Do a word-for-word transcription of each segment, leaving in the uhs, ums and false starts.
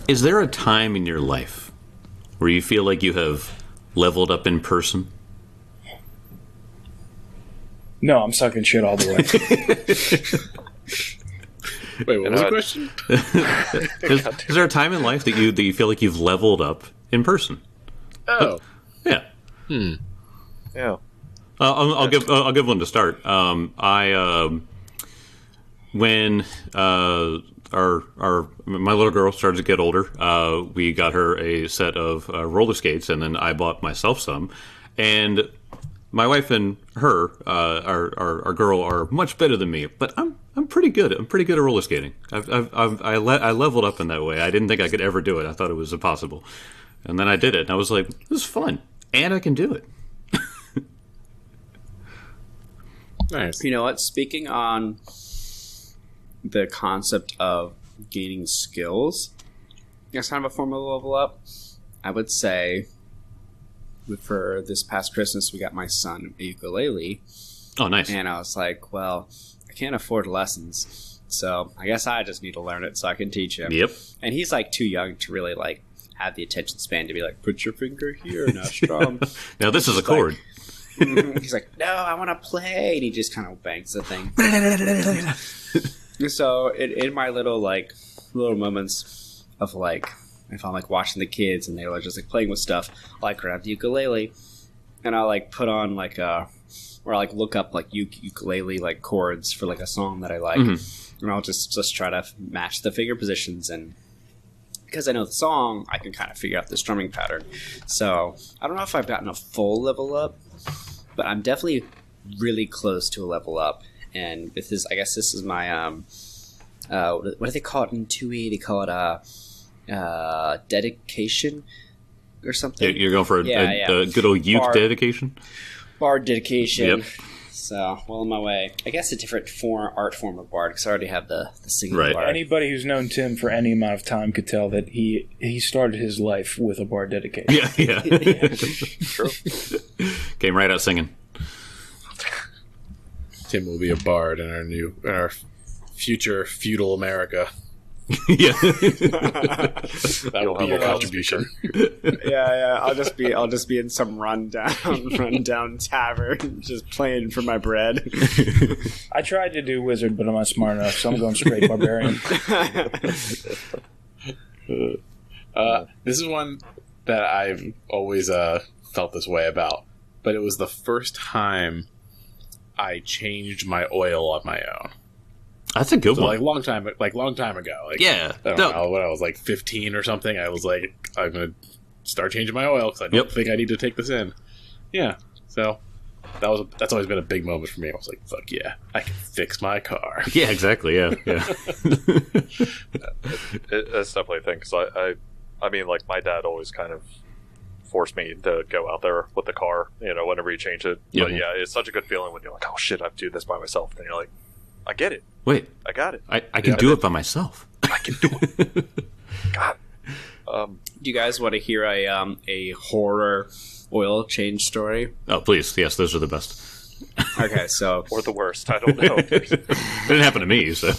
Is there a time in your life where you feel like you have leveled up in person? No, I'm sucking shit all the way. Wait, what was the question? is, is there a time in life that you that you feel like you've leveled up in person? Oh, uh, yeah. Hmm. Yeah. Uh, I'll, I'll give I'll give one to start. Um, I um, when uh, our our my little girl started to get older, uh, we got her a set of uh, roller skates, and then I bought myself some. And my wife and her, uh, our, our our girl, are much better than me, but I'm I'm pretty good. I'm pretty good at roller skating. I've, I've, I've I le- I leveled up in that way. I didn't think I could ever do it. I thought it was impossible, and then I did it, and I was like, this is fun, and I can do it. Nice. You know what? Speaking on the concept of gaining skills, that's kind of a form of level up. I would say for this past Christmas, we got my son a ukulele. Oh, nice. And I was like, well, I can't afford lessons, so I guess I just need to learn it so I can teach him. Yep. And he's like too young to really like have the attention span to be like, put your finger here, now strum. Now this is a chord. Like, he's like, no, I want to play, and he just kind of bangs the thing. So in, in my little like little moments of like, if I'm like watching the kids and they're just like playing with stuff, I like grab the ukulele and I like put on like a, or I like look up like uk- ukulele like chords for like a song that I like, mm-hmm. and I'll just just try to match the finger positions, and because I know the song, I can kind of figure out the strumming pattern. So I don't know if I've gotten a full level up, but I'm definitely really close to a level up. And with this, I guess this is my um, uh, what do they call it in two E? They call it a uh, uh, dedication or something. You're going for a, yeah, a, yeah. a good old youth Bar, dedication. Bard dedication. Yep. So well on my way. I guess a different form, art form of bard, because I already have the the singing right. bard. Anybody who's known Tim for any amount of time could tell that he he started his life with a bard dedication. Yeah, yeah. Yeah. True. Came right out singing. Tim will be a bard in our new, in our future feudal America. Yeah, that will be your contribution. yeah, yeah. I'll just be I'll just be in some rundown rundown tavern, just playing for my bread. I tried to do wizard, but I'm not smart enough, so I'm going straight barbarian. uh, this is one that I've always uh, felt this way about, but it was the first time I changed my oil on my own. that's a good So one. like long time, like long time ago. Like Yeah. I don't No. know when I was like fifteen or something. I was like, I'm gonna start changing my oil because I don't Yep. think I need to take this in. Yeah. So that was a, that's always been a big moment for me. I was like, fuck yeah, I can fix my car. Yeah, exactly. Yeah, yeah. It, it's definitely a thing, because I, I, I mean, like, my dad always kind of forced me to go out there with the car, you know, whenever you change it. Yeah. But yeah, it's such a good feeling when you're like, oh shit, I have to do this by myself. And you're like, I get it. Wait, I got it. I, I can Yeah, do I it by myself. I can do it. God. Um, Do you guys want to hear a um, a horror oil change story? Oh, please. Yes, those are the best. Okay, so or the worst. I don't know. It didn't happen to me, so.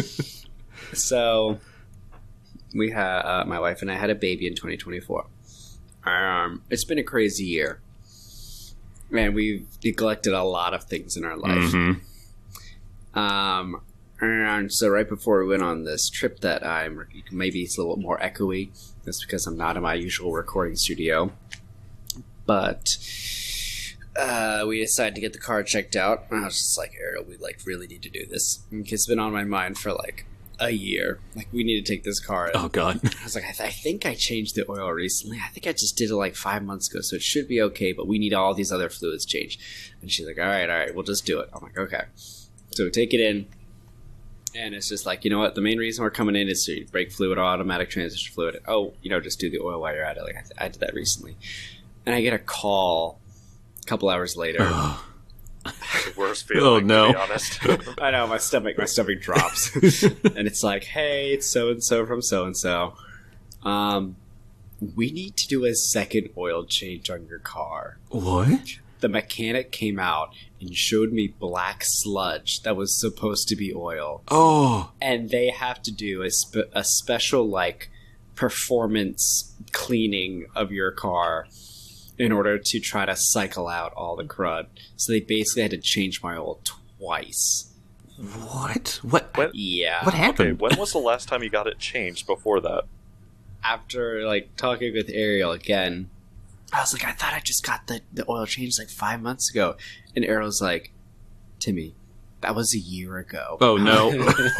so we had uh, my wife and I had a baby in twenty twenty-four. Um, it's been a crazy year, and we've neglected a lot of things in our life. Mm-hmm. Um, and so right before we went on this trip that I'm, maybe it's a little more echoey. That's because I'm not in my usual recording studio. But uh, we decided to get the car checked out. And I was just like, Ariel, we like really need to do this. And it's been on my mind for like a year. Like, we need to take this car in. Oh, God. I was like, I, th- I think I changed the oil recently. I think I just did it like five months ago, so it should be okay, but we need all these other fluids changed. And she's like, all right, all right, we'll just do it. I'm like, okay. So we take it in, and it's just like, you know what? The main reason we're coming in is to brake fluid or automatic transmission fluid. Oh, you know, just do the oil while you're at it. Like, I, th- I did that recently. And I get a call a couple hours later. The worst feeling, Oh, no. to be honest. I know, my stomach, my stomach drops. And it's like, hey, it's so-and-so from so-and-so. Um, we need to do a second oil change on your car. What? The mechanic came out and showed me black sludge that was supposed to be oil. Oh. And they have to do a, spe- a special, like, performance cleaning of your car in order to try to cycle out all the crud. So they basically had to change my oil twice. What? What? When- Yeah. What Okay, happened? when was the last time you got it changed before that? After like talking with Ariel again, I was like, I thought I just got the, the oil changed like five months ago. And Ariel's like, Timmy, that was a year ago. Oh no!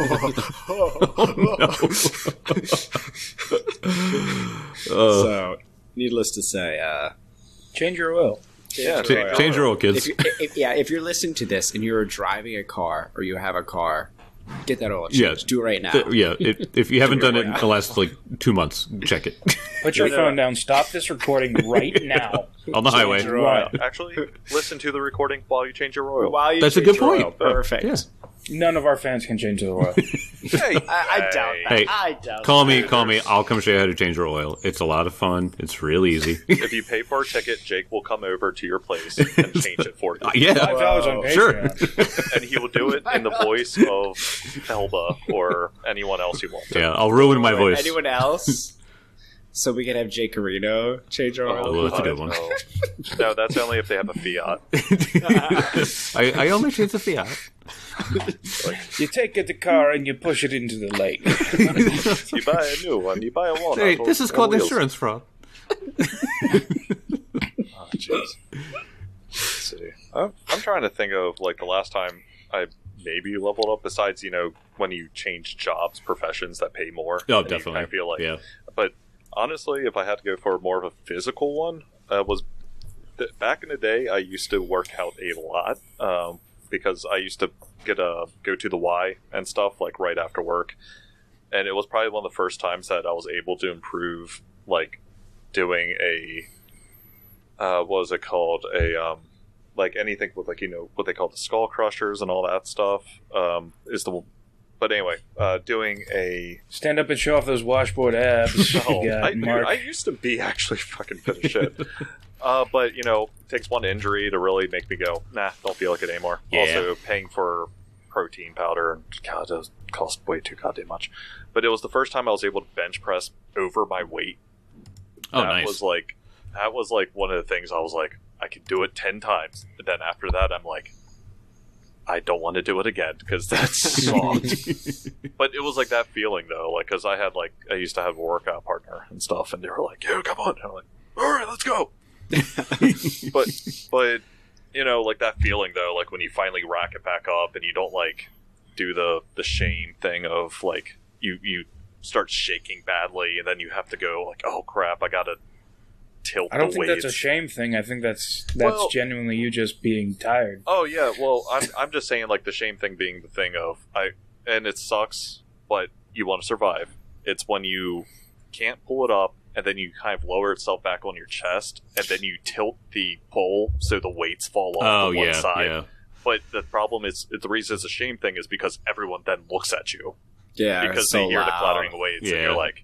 Uh, So, needless to say, uh, Change your oil. Yeah, ch- change your oil, if kids. you, if, yeah, if you're listening to this and you're driving a car or you have a car, get that oil changed. Yeah. Do it right now. Th- yeah, if, if you haven't done it in the last like two months, check it Put your phone down. Stop this recording right now. on the highway. your oil. Actually, listen to the recording while you change your oil. While you That's a change good your point. oil. Perfect. Yeah. None of our fans can change their oil. Hey, I, I doubt that. Hey, I doubt Call that. me, call me. I'll come show you how to change your oil. It's a lot of fun. It's real easy. if you pay for a ticket, Jake will come over to your place and change it for you. Uh, yeah, Five dollars on sure. Patreon. And he will do it in the voice of Elba or anyone else you want. Yeah, I'll ruin my voice. Anyone else? So we can have Jake Carino change our oil. Oh, that's a good one. No. No, that's only if they have a Fiat. I, I only change the Fiat. You take it the car and you push it into the lake. You buy a new one. You buy a one. Hey, this is called insurance fraud. Oh, jeez. Let's see. I'm, I'm trying to think of like the last time I maybe leveled up. Besides, you know, when you change jobs, professions that pay more. Oh, and you definitely. kinda feel like, Yeah. But honestly, if I had to go for more of a physical one, uh, was th- back in the day I used to work out a lot um, because I used to get a go to the Y and stuff like right after work, and it was probably one of the first times that I was able to improve like doing a uh, what was it called a um, like anything with like you know what they call the skull crushers and all that stuff um, is the but anyway uh, doing a Stand up and show off those washboard abs. Oh, you got, I, dude, Mark. I used to be actually fucking fit as shit. Uh, but, you know, it takes one injury to really make me go, nah, don't feel like it anymore. Yeah. Also, paying for protein powder, and God, it does cost way too goddamn much. But it was the first time I was able to bench press over my weight. Oh, that nice. was like, that was like one of the things I was like, I could do it ten times. And then after that, I'm like, I don't want to do it again because that sucked. But it was like that feeling though, like because I had like I used to have a workout partner and stuff, and they were like, "Yo, come on!" And I'm like, "All right, let's go." but but you know, like that feeling though, like when you finally rack it back up and you don't like do the the shame thing of like you you start shaking badly, and then you have to go like, "Oh crap, I gotta tilt." I don't the think weights. that's a shame thing. I think that's that's Well- genuinely you just being tired. Oh yeah, well, I'm I'm just saying like the shame thing being the thing of I and it sucks, but you want to survive. It's when you can't pull it up and then you kind of lower itself back on your chest and then you tilt the pole so the weights fall off Oh on one yeah, side. yeah. But the problem is the reason it's a shame thing is because everyone then looks at you Yeah, because it's so they hear the loud. clattering weights and Yeah. you're like,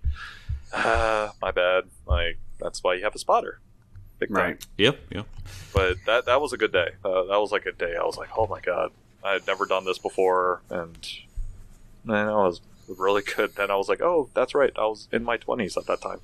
ah, my bad. Like that's why you have a spotter. Big time. Right. Yep, yep. But that that was a good day. Uh, that was like a day I was like, oh my god, I had never done this before, and man, I was really good. Then I was like, oh, that's right, I was in my twenties at that time.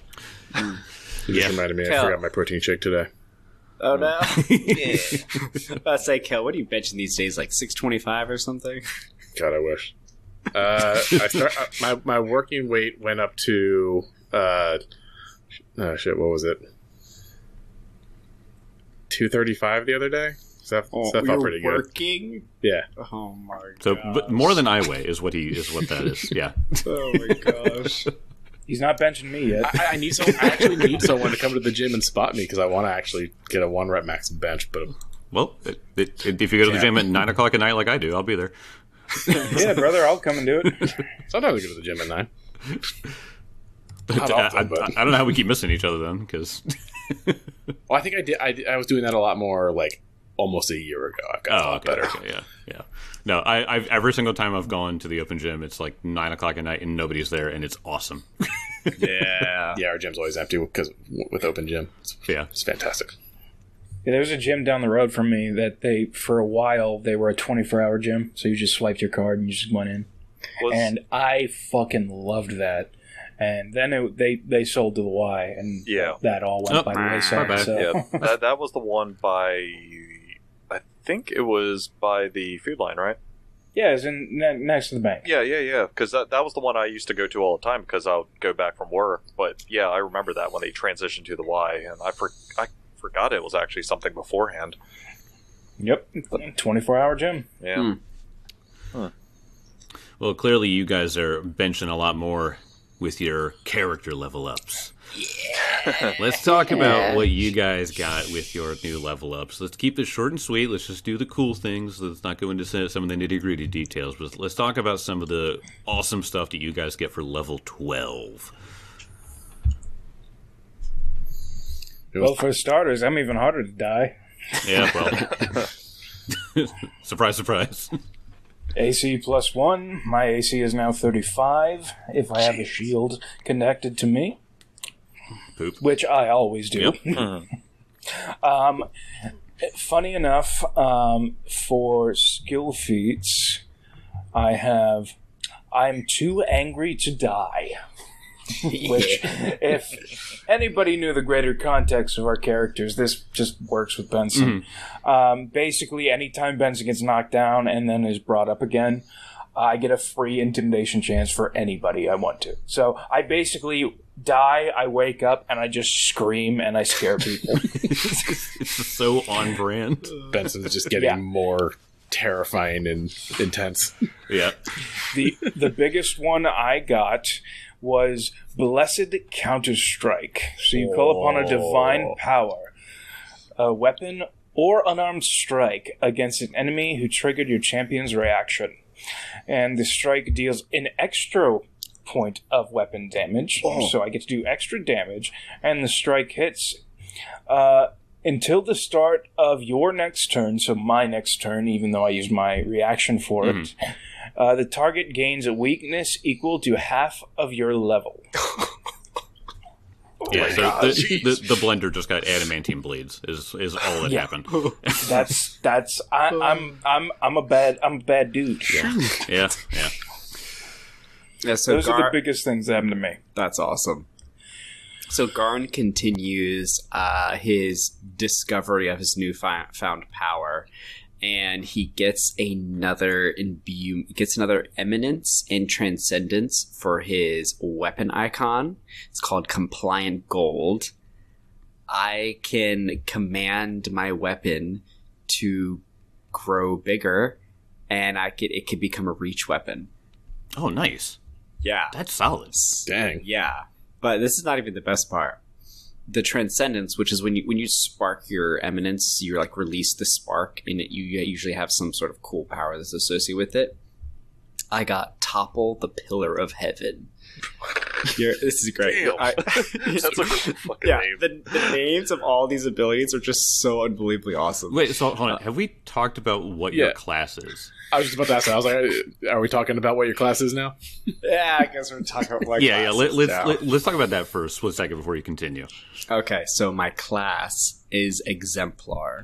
You Yeah. just reminded me, I Cal. forgot my protein shake today. Oh no! Yeah. I was about to say, Kel, what are you benching these days? Like six twenty-five or something? God, I wish. Uh, I start uh, my my working weight went up to uh, oh shit, what was it? two thirty-five the other day. So that, so that felt you're pretty good. working? Yeah. Oh my god! So, but more than I weigh is what he is what that is. Yeah. Oh my gosh! He's not benching me yet. I, I need some. I actually need someone to come to the gym and spot me because I want to actually get a one rep max bench. But Well, it, it, it- if you go to the gym at nine o'clock at night, like I do, I'll be there. Yeah, brother, I'll come and do it. sometimes I go to the gym at nine. But Not I, often, I- but- I don't know how we keep missing each other then, because Well, I think I did. I, did- I was doing that a lot more like almost a year ago. I've got a oh, lot okay, better. okay, yeah, yeah. No, I, I've every single time I've gone to the open gym, it's like nine o'clock at night and nobody's there, and it's awesome. Yeah. Yeah, our gym's always empty because with open gym, it's, Yeah, it's fantastic. Yeah, there was a gym down the road from me that they, for a while, they were a twenty-four hour gym. So you just swiped your card and you just went in. Was And I fucking loved that. and then it, they they sold to the Y, and Yeah. that all went Oh, by the my wayside. bad. So. Yeah, that, that was the one by. I think it was by the Food Line, right? Yeah, it's in ne- next to the bank. Yeah, yeah, yeah. Because that, that was the one I used to go to all the time because I would go back from work. But yeah, I remember that when they transitioned to the Y, and I, for, I forgot it was actually something beforehand. Yep, twenty-four hour gym. Yeah. Hmm. Well, clearly you guys are benching a lot more with your character level ups. Yeah. Let's talk about what you guys got with your new level ups. Let's keep this short and sweet. Let's just do the cool things. Let's not go into some of the nitty gritty details, but let's talk about some of the awesome stuff that you guys get for level twelve. Well, for starters, I'm even harder to die. Yeah, well, surprise, surprise. A C plus one. My A C is now thirty-five if I have a shield connected to me, Poop. which I always do. Yep. um, funny enough, um, for skill feats, I have I'm too angry to die. Which, if anybody knew the greater context of our characters, this just works with Benson. Mm-hmm. Um, basically, anytime Benson gets knocked down and then is brought up again, I get a free intimidation chance for anybody I want to. So I basically die, I wake up, and I just scream and I scare people. It's so on brand. Benson's just getting Yeah. more terrifying and intense. Yeah. the The biggest one I got was Blessed Counter-Strike. So you call upon a divine power, a weapon, or unarmed strike against an enemy who triggered your champion's reaction. And the strike deals an extra point of weapon damage, Oh. so I get to do extra damage, and the strike hits uh, until the start of your next turn, so my next turn, even though I used my reaction for it. Uh, the target gains a weakness equal to half of your level. Yeah, so God, the, jeez. the, the blender just got adamantine blades. Is is all that Yeah. happened? That's that's I, I'm I'm I'm a bad I'm a bad dude. Yeah, yeah, yeah. Yeah, so Those are Gar- the biggest things that happened to me. That's awesome. So Garn continues uh, his discovery of his newfound found power, and he gets another imbue, gets another eminence and transcendence for his weapon icon. It's called Compliant Gold. I can command my weapon to grow bigger, and I could it could become a reach weapon. Oh, nice. Yeah, That's solid. Dang. yeah. But this is not even the best part. The transcendence, which is when you when you spark your eminence, you like release the spark, and it, you usually have some sort of cool power that's associated with it. I got Topple the Pillar of Heaven. You're, this is great. Damn. I- That's a good fucking yeah, name. the, the names of all these abilities are just so unbelievably awesome. Wait, so hold on. Have we talked about what Yeah. your class is? I was just about to ask that. I was like, are we talking about what your class is now? Yeah, I guess we're talking about like yeah, yeah. Let, classes let's now. let, let's talk about that first. One second before you continue. Okay, so my class is Exemplar.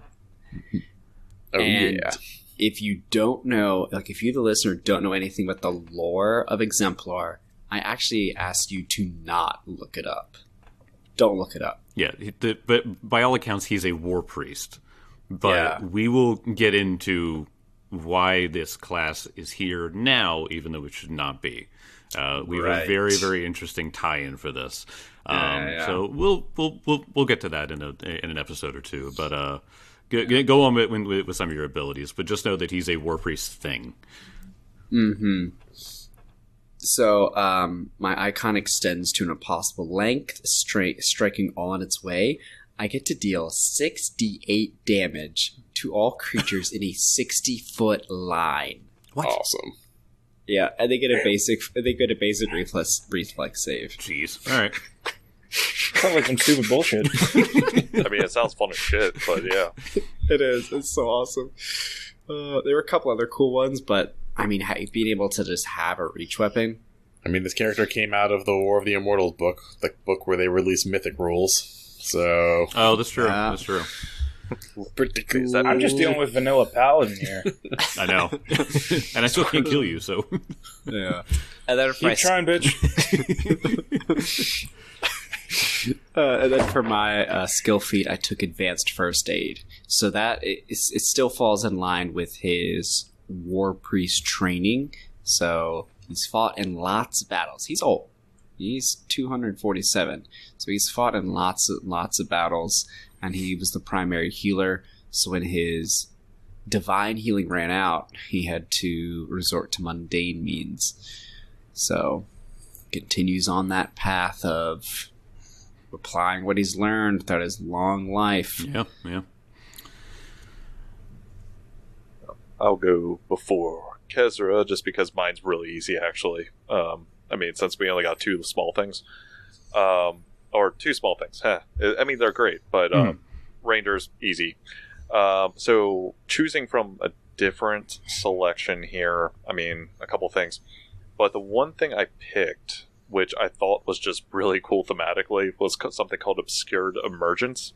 Oh, And yeah. if you don't know, like if you, the listener, don't know anything about the lore of Exemplar, I actually ask you to not look it up. Don't look it up. Yeah, he- the, but by all accounts, he's a war priest. But Yeah. we will get into why this class is here now, even though it should not be. Uh, we have a Right. very, very interesting tie-in for this. Um, Yeah, yeah. So we'll we'll we'll we'll get to that in a in an episode or two. But uh, go, go on with, with with some of your abilities. But just know that he's a war priest thing. Mm-hmm. So um, my icon extends to an impossible length, straight, striking all in its way. I get to deal six d eight damage to all creatures in a sixty-foot line. Awesome. Yeah, and they get a basic. They get a basic reflex reflex save. Jeez. All right. Sounds like some stupid bullshit. I mean, it sounds fun as shit, but yeah. It is. It's so awesome. Uh, there were a couple other cool ones, but I mean, ha- being able to just have a reach weapon. I mean, this character came out of the War of the Immortals book, the book where they released mythic rules. So, Oh, that's true. Yeah. That's true. Pretty cool. Is that- I'm just dealing with vanilla paladin here. I know, and I still can't kill you. So Yeah. And then for my, Keep trying, bitch. uh, and then for my uh, skill feat, I took advanced first aid. So that it, it's- it still falls in line with his war priest training. So he's fought in lots of battles. He's old. He's two hundred forty-seven. So he's fought in lots of lots of battles, and he was the primary healer. So when his divine healing ran out, he had to resort to mundane means. So continues on that path of applying what he's learned throughout his long life. yeah, yeah. I'll go before Kezra just because mine's really easy, actually. Um, I mean, since we only got two small things. Um, or two small things. Huh. I mean, they're great, but um, Ranger's easy. Um, so choosing from a different selection here, I mean, a couple things. But the one thing I picked, which I thought was just really cool thematically, was co- something called Obscured Emergence.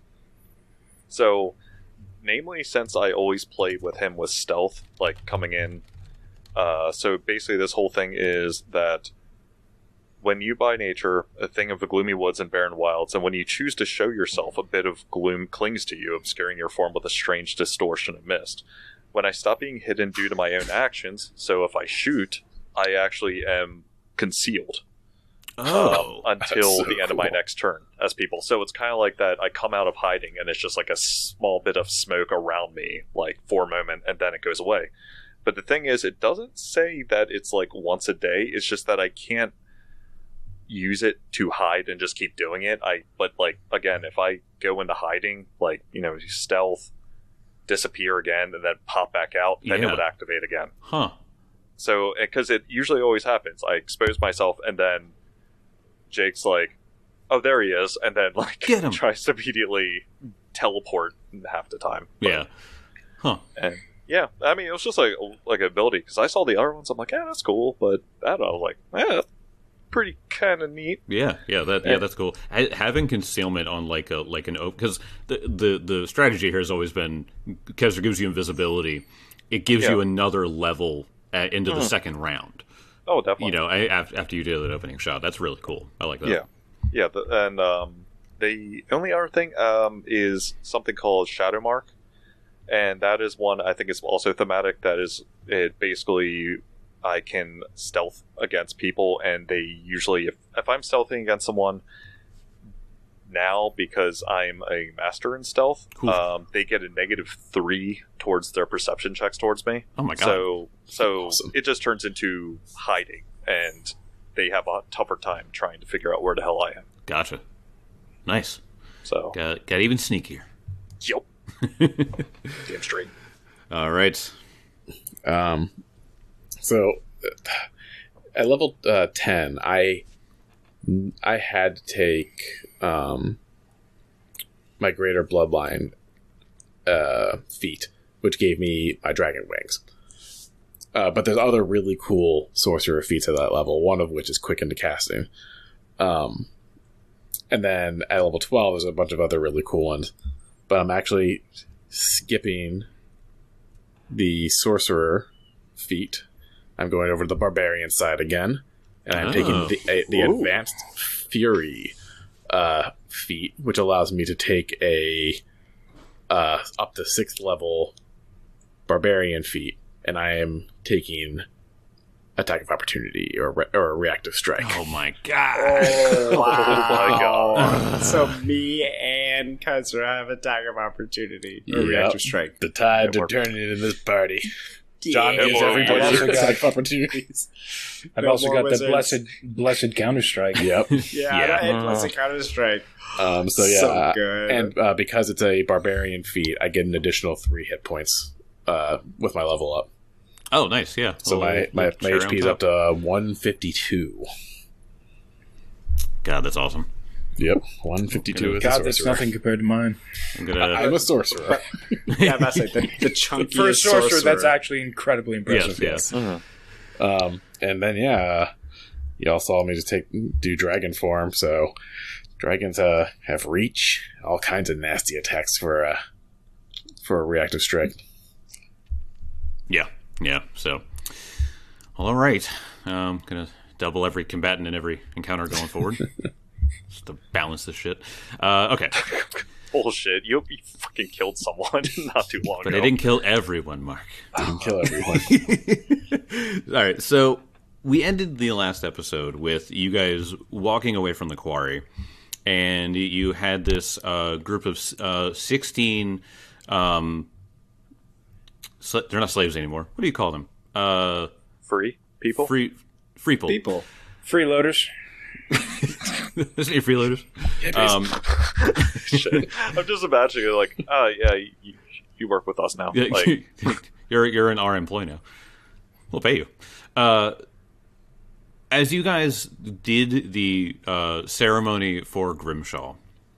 So, namely, since I always played with him with stealth, like coming in. Uh, so basically, this whole thing is that when you by nature, a thing of the gloomy woods and barren wilds, and when you choose to show yourself, a bit of gloom clings to you, obscuring your form with a strange distortion of mist. When I stop being hidden due to my own actions, so if I shoot, I actually am concealed. Oh, um, until so the end of my cool. next turn as people. So it's kind of like that. I come out of hiding and it's just like a small bit of smoke around me, like for a moment, and then it goes away. But the thing is, it doesn't say that it's like once a day. It's just that I can't use it to hide and just keep doing it. I but like again, if I go into hiding, like you know, stealth, disappear again, and then pop back out, then Yeah. it would activate again. huh. So, because it usually always happens, I expose myself, and then Jake's like, "Oh, there he is," and then like Get him. tries to immediately teleport half the time. Yeah. Huh. And yeah, I mean, it was just like like an ability because I saw the other ones. I'm like, yeah, that's cool, but that I was like, yeah, that's pretty kind of neat. Yeah, yeah, that yeah, Yeah. that's cool. Ha- Having concealment on like a like an open because the, the the strategy here has always been Kezra gives you invisibility. It gives Yeah. you another level uh, into the Mhm. second round. Oh, definitely. You know, a- af- after you do that opening shot, that's really cool. I like that. Yeah, yeah, the, and um, the only other thing um, is something called Shadow Mark, and that is one I think is also thematic. That is, it basically I can stealth against people, and they usually, if if I'm stealthing against someone now because I'm a master in stealth, Cool. um, they get a negative three towards their perception checks towards me. Oh my god. So so Awesome. it just turns into hiding, and they have a tougher time trying to figure out where the hell I am. Gotcha. Nice. So Got got even sneakier. yep, damn straight. All right. Um, so uh, at level uh, ten, I I had to take um, my greater bloodline uh, feat, which gave me my dragon wings. Uh, but there's other really cool sorcerer feats at that level. One of which is quick into casting. Um, and then at level twelve, there's a bunch of other really cool ones. But I'm actually skipping the sorcerer feat. I'm going over to the barbarian side again, and I'm Oh. taking the uh, the Ooh. advanced fury uh, feat, which allows me to take a uh, up to sixth level barbarian feat, and I am taking attack of opportunity or re- or reactive strike. Oh my god. Oh, my God. So me and Kaiser have attack of opportunity. Or Yep. reactive strike. The tides Yeah, are we're- turning in this party. John Yeah. gives boy. everybody I've also got- attack of opportunities. I've No also more got wizards. the blessed blessed counter strike. Yep. Yeah, Yeah. that plus a counter strike. Um, so yeah, So good. and uh, because it's a barbarian feat, I get an additional three hit points uh, with my level up. Oh, nice. Yeah. So Little- my, my, little my cherry H P on is top. up to one fifty-two. God, that's awesome. Yep, one fifty-two. As a God, that's sorcerer. nothing compared to mine. I'm gonna. I'm a sorcerer. yeah, that's like the, the chunkiest For a sorcerer, sorcerer. that's actually incredibly impressive. yes, yes. Um, and then yeah, uh, y'all saw me just take do dragon form. So dragons uh, have reach, all kinds of nasty attacks for uh, for a reactive strike. Yeah, yeah. So, well, all right. Um, gonna double every combatant in every encounter going forward, just to balance this shit. Uh, okay. Bullshit! You, you fucking killed someone not too long But ago. I didn't kill everyone, Mark. Didn't kill everyone. All right. So we ended the last episode with you guys walking away from the quarry, and you had this uh, group of uh, sixteen. Um, sl- they're not slaves anymore. What do you call them? Uh, Free people. free, free people. People. Freeloaders. Isn't it freeloaders? Um, Shit. I'm just imagining it like, oh yeah, you, you work with us now. yeah, Like, you're you're an our employee now. We'll pay you. Uh, as you guys did the uh, ceremony for Grimshaw,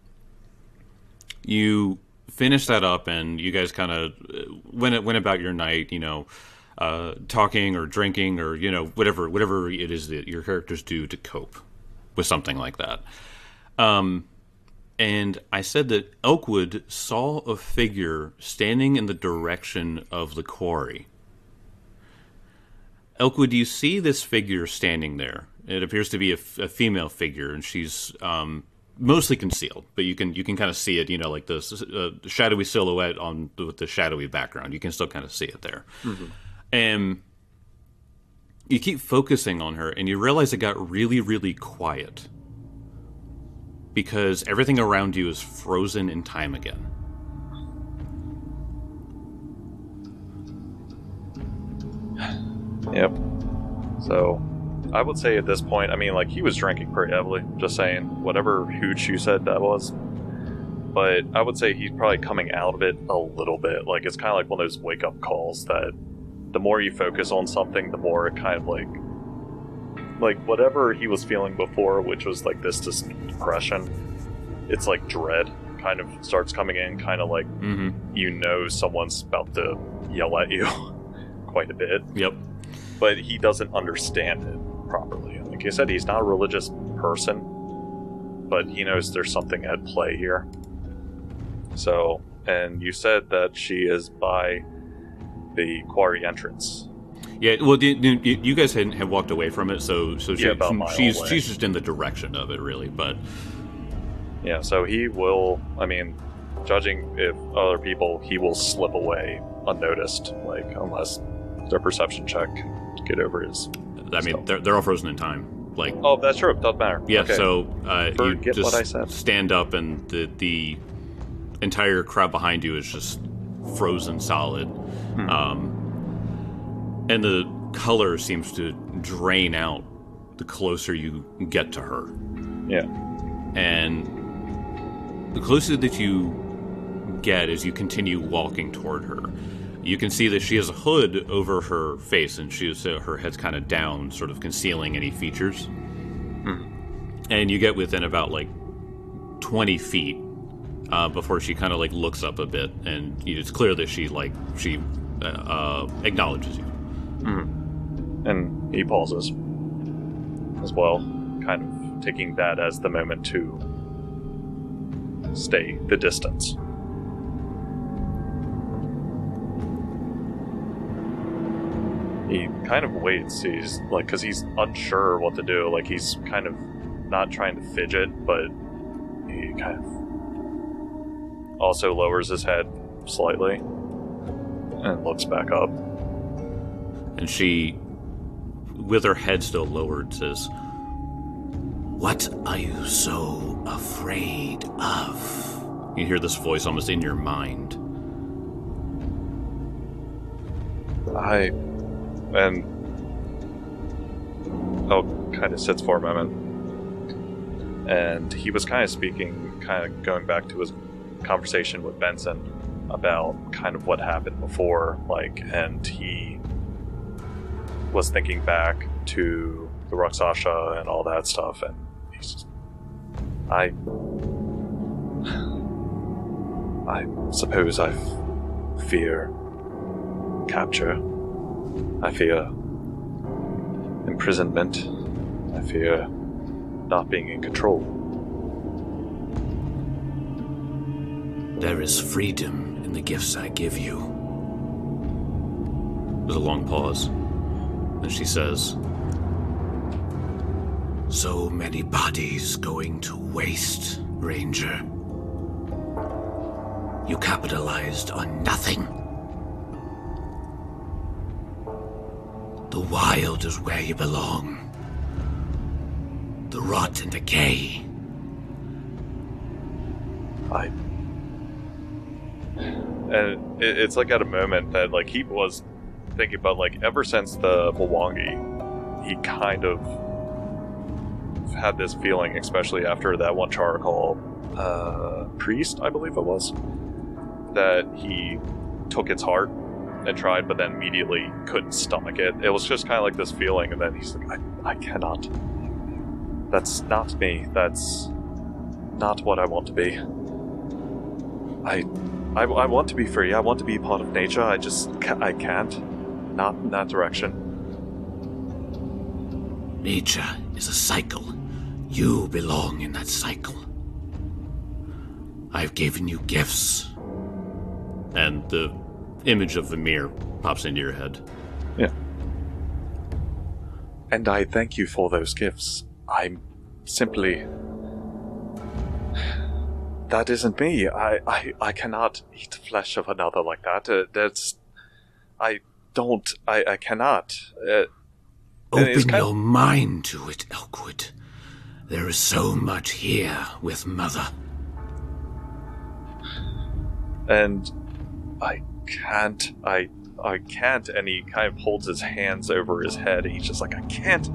you finished that up, and you guys kind of went went about your night. You know, uh, talking or drinking or you know whatever whatever it is that your characters do to cope with something like that. Um, and I said that Elkwood saw a figure standing in the direction of the quarry. Elkwood, do you see this figure standing there? It appears to be a, f- a female figure, and she's um, mostly concealed, but you can you can kind of see it. You know, like the uh, shadowy silhouette on with the shadowy background. You can still kind of see it there. Mm-hmm. And you keep focusing on her, and you realize it got really, really quiet because everything around you is frozen in time again. yep. So, I would say at this point, I mean, like, he was drinking pretty heavily. Just saying, whatever hooch you said that was. But I would say he's probably coming out of it a little bit. Like, it's kind of like one of those wake-up calls that the more you focus on something, the more it kind of like, like whatever he was feeling before, which was like this depression, it's like dread kind of starts coming in, kind of like, Mm-hmm. you know, someone's about to yell at you quite a bit, Yep. but he doesn't understand it properly. Like I said, he's not a religious person, but he knows there's something at play here. So, and you said that she is by the quarry entrance. Yeah, well, you, you you guys had, have walked away from it, so so she, Yeah, about a mile she's away. she's just in the direction of it, really. But Yeah, so he will, I mean, judging if other people, he will slip away unnoticed, like, unless their perception check to get over his. I mean, stuff. they're they're all frozen in time. Like, Oh, that's true. Doesn't matter. yeah. Okay. So uh, you Forget just what I said. stand up, and the the entire crowd behind you is just frozen solid, Hmm. um, and the color seems to drain out the closer you get to her. Yeah. And the closer that you get as you continue walking toward her, you can see that she has a hood over her face, and she is, uh, her head's kind of down, sort of concealing any features. And you get within about like twenty feet uh, before she kind of like looks up a bit, and you know, it's clear that she like she uh, uh, acknowledges you. And he pauses as well, kind of taking that as the moment to stay the distance. He kind of waits, he's like, because he's unsure what to do, like he's kind of not trying to fidget, but he kind of also lowers his head slightly and looks back up. And she, with her head still lowered, says, "What are you so afraid of?" You hear this voice almost in your mind. I and Elk kind of sits for a moment, and he was kind of speaking, kind of going back to his conversation with Benson about kind of what happened before, like, and he was thinking back to the Rakshasa and all that stuff, and he's just, I, I suppose I f- fear capture. I fear imprisonment. I fear not being in control. There is freedom in the gifts I give you. There's a long pause. And she says, So many bodies going to waste, Ranger. You capitalized on nothing. The wild is where you belong. The rot and decay. I. And it, it's like at a moment that like he was thinking about like ever since the Mwangi, he kind of had this feeling, especially after that one charcoal uh, priest, I believe it was, that he took its heart and tried, but then immediately couldn't stomach it. It was just kind of like this feeling, and then he's like, I, I cannot. That's not me. That's not what I want to be. I, I, I want to be free. I want to be part of nature. I just, ca- I can't. Not in that direction. Nature is a cycle. You belong in that cycle. I've given you gifts. and the image of Vamir pops into your head. Yeah. And I thank you for those gifts. I'm simply... That isn't me. I, I, I cannot eat the flesh of another like that. Uh, that's... I don't... I, I cannot. Uh, Open your of... mind to it, Elkwood. There is so much here with Mother. And I can't... I... I can't, and he kind of holds his hands over his head. He's just like, I can't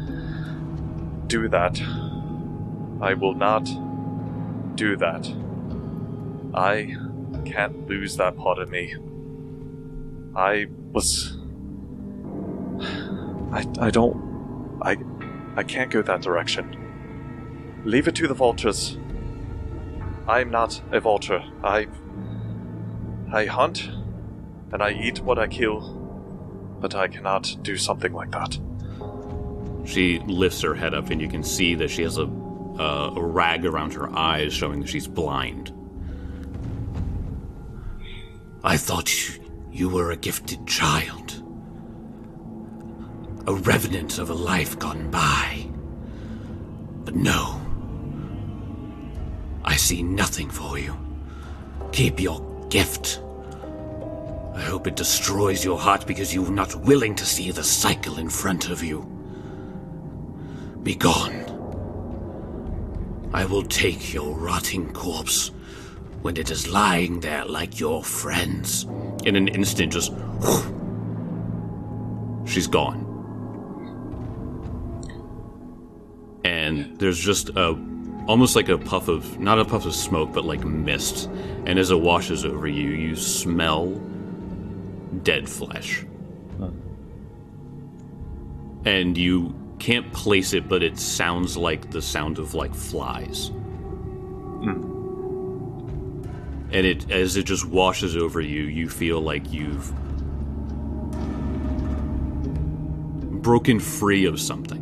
do that. I will not do that. I can't lose that part of me. I was... I, I don't... I, I can't go that direction. Leave it to the vultures. I'm not a vulture. I... I hunt... and I eat what I kill, but I cannot do something like that. She lifts her head up, and you can see that she has a, uh, a rag around her eyes, showing that she's blind. I thought you, you were a gifted child. A revenant of a life gone by. But no. I see nothing for you. Keep your gift. I hope it destroys your heart because you're not willing to see the cycle in front of you. Be gone. I will take your rotting corpse when it is lying there like your friends. In an instant, just... whoosh, she's gone. And there's just a... almost like a puff of... not a puff of smoke, but like mist. And as it washes over you, you smell... dead flesh. Huh. And you can't place it, but it sounds like the sound of like flies. Mm. And it as it just washes over you, you feel like you've broken free of something.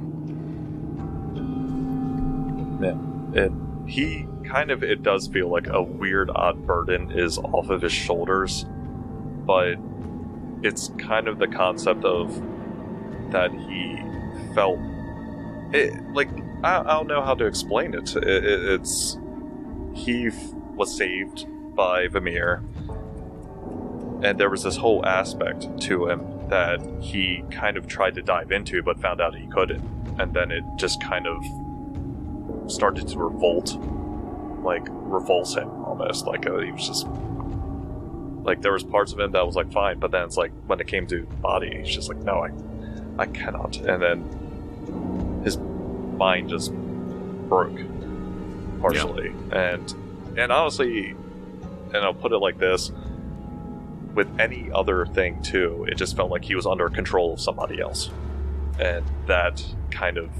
Yeah. It, he kind of, it does feel like a weird odd burden is off of his shoulders, but it's kind of the concept of that he felt it, like I, I don't know how to explain it. It, it it's he f- was saved by Vamir, and there was this whole aspect to him that he kind of tried to dive into but found out he couldn't, and then it just kind of started to revolt, like revulse him almost, like uh, he was just like, there was parts of him that was, like, fine, but then it's like, when it came to body, he's just like, no, I I cannot. And then his mind just broke, partially. Yeah. And, and honestly, and I'll put it like this, with any other thing, too, it just felt like he was under control of somebody else. And that kind of,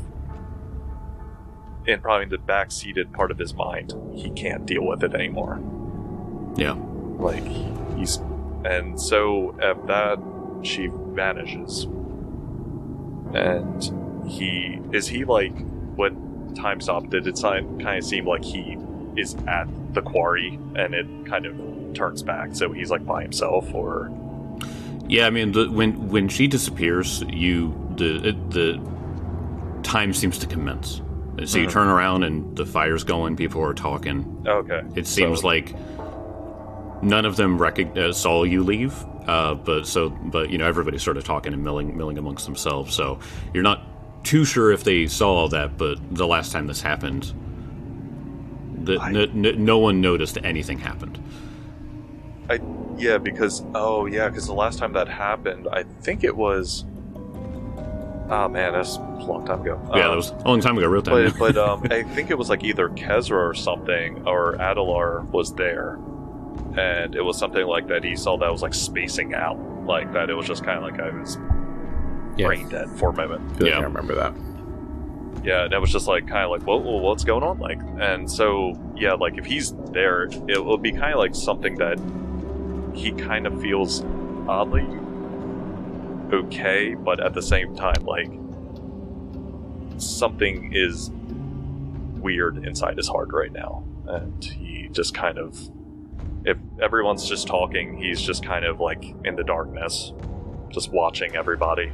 in probably the back-seated part of his mind, he can't deal with it anymore. Yeah. Like, he's, and so at that, she vanishes. And he, is he like, when time stopped, did it kind of seem like he is at the quarry, and it kind of turns back. So he's like by himself, or Yeah, I mean, the, when when she disappears, you the it, the time seems to commence. So you turn around and the fire's going. People are talking. okay. It seems So- like none of them recog- uh, saw you leave. Uh, but so, but you know, everybody's sort of talking and milling, milling amongst themselves. So you're not too sure if they saw all that. But the last time this happened, the, I- n- n- no one noticed anything happened. I yeah, because oh yeah, because the last time that happened, I think it was. Oh man, that's a long time ago. Yeah, Um, that was a long time ago, real time. But but um, I think it was like either Kezra or something, or Adelar was there, and it was something like that. He saw that was like spacing out, like that. It was just kind of like I was Yeah. brain dead for a moment. I feel like Yeah. I remember that. Yeah, and it was just like kind of like, whoa, whoa, what's going on? Like, and so yeah, like if he's there, it will be kind of like something that he kind of feels oddly okay, but at the same time, like something is weird inside his heart right now, and he just kind of, if everyone's just talking, he's just kind of like in the darkness, just watching everybody.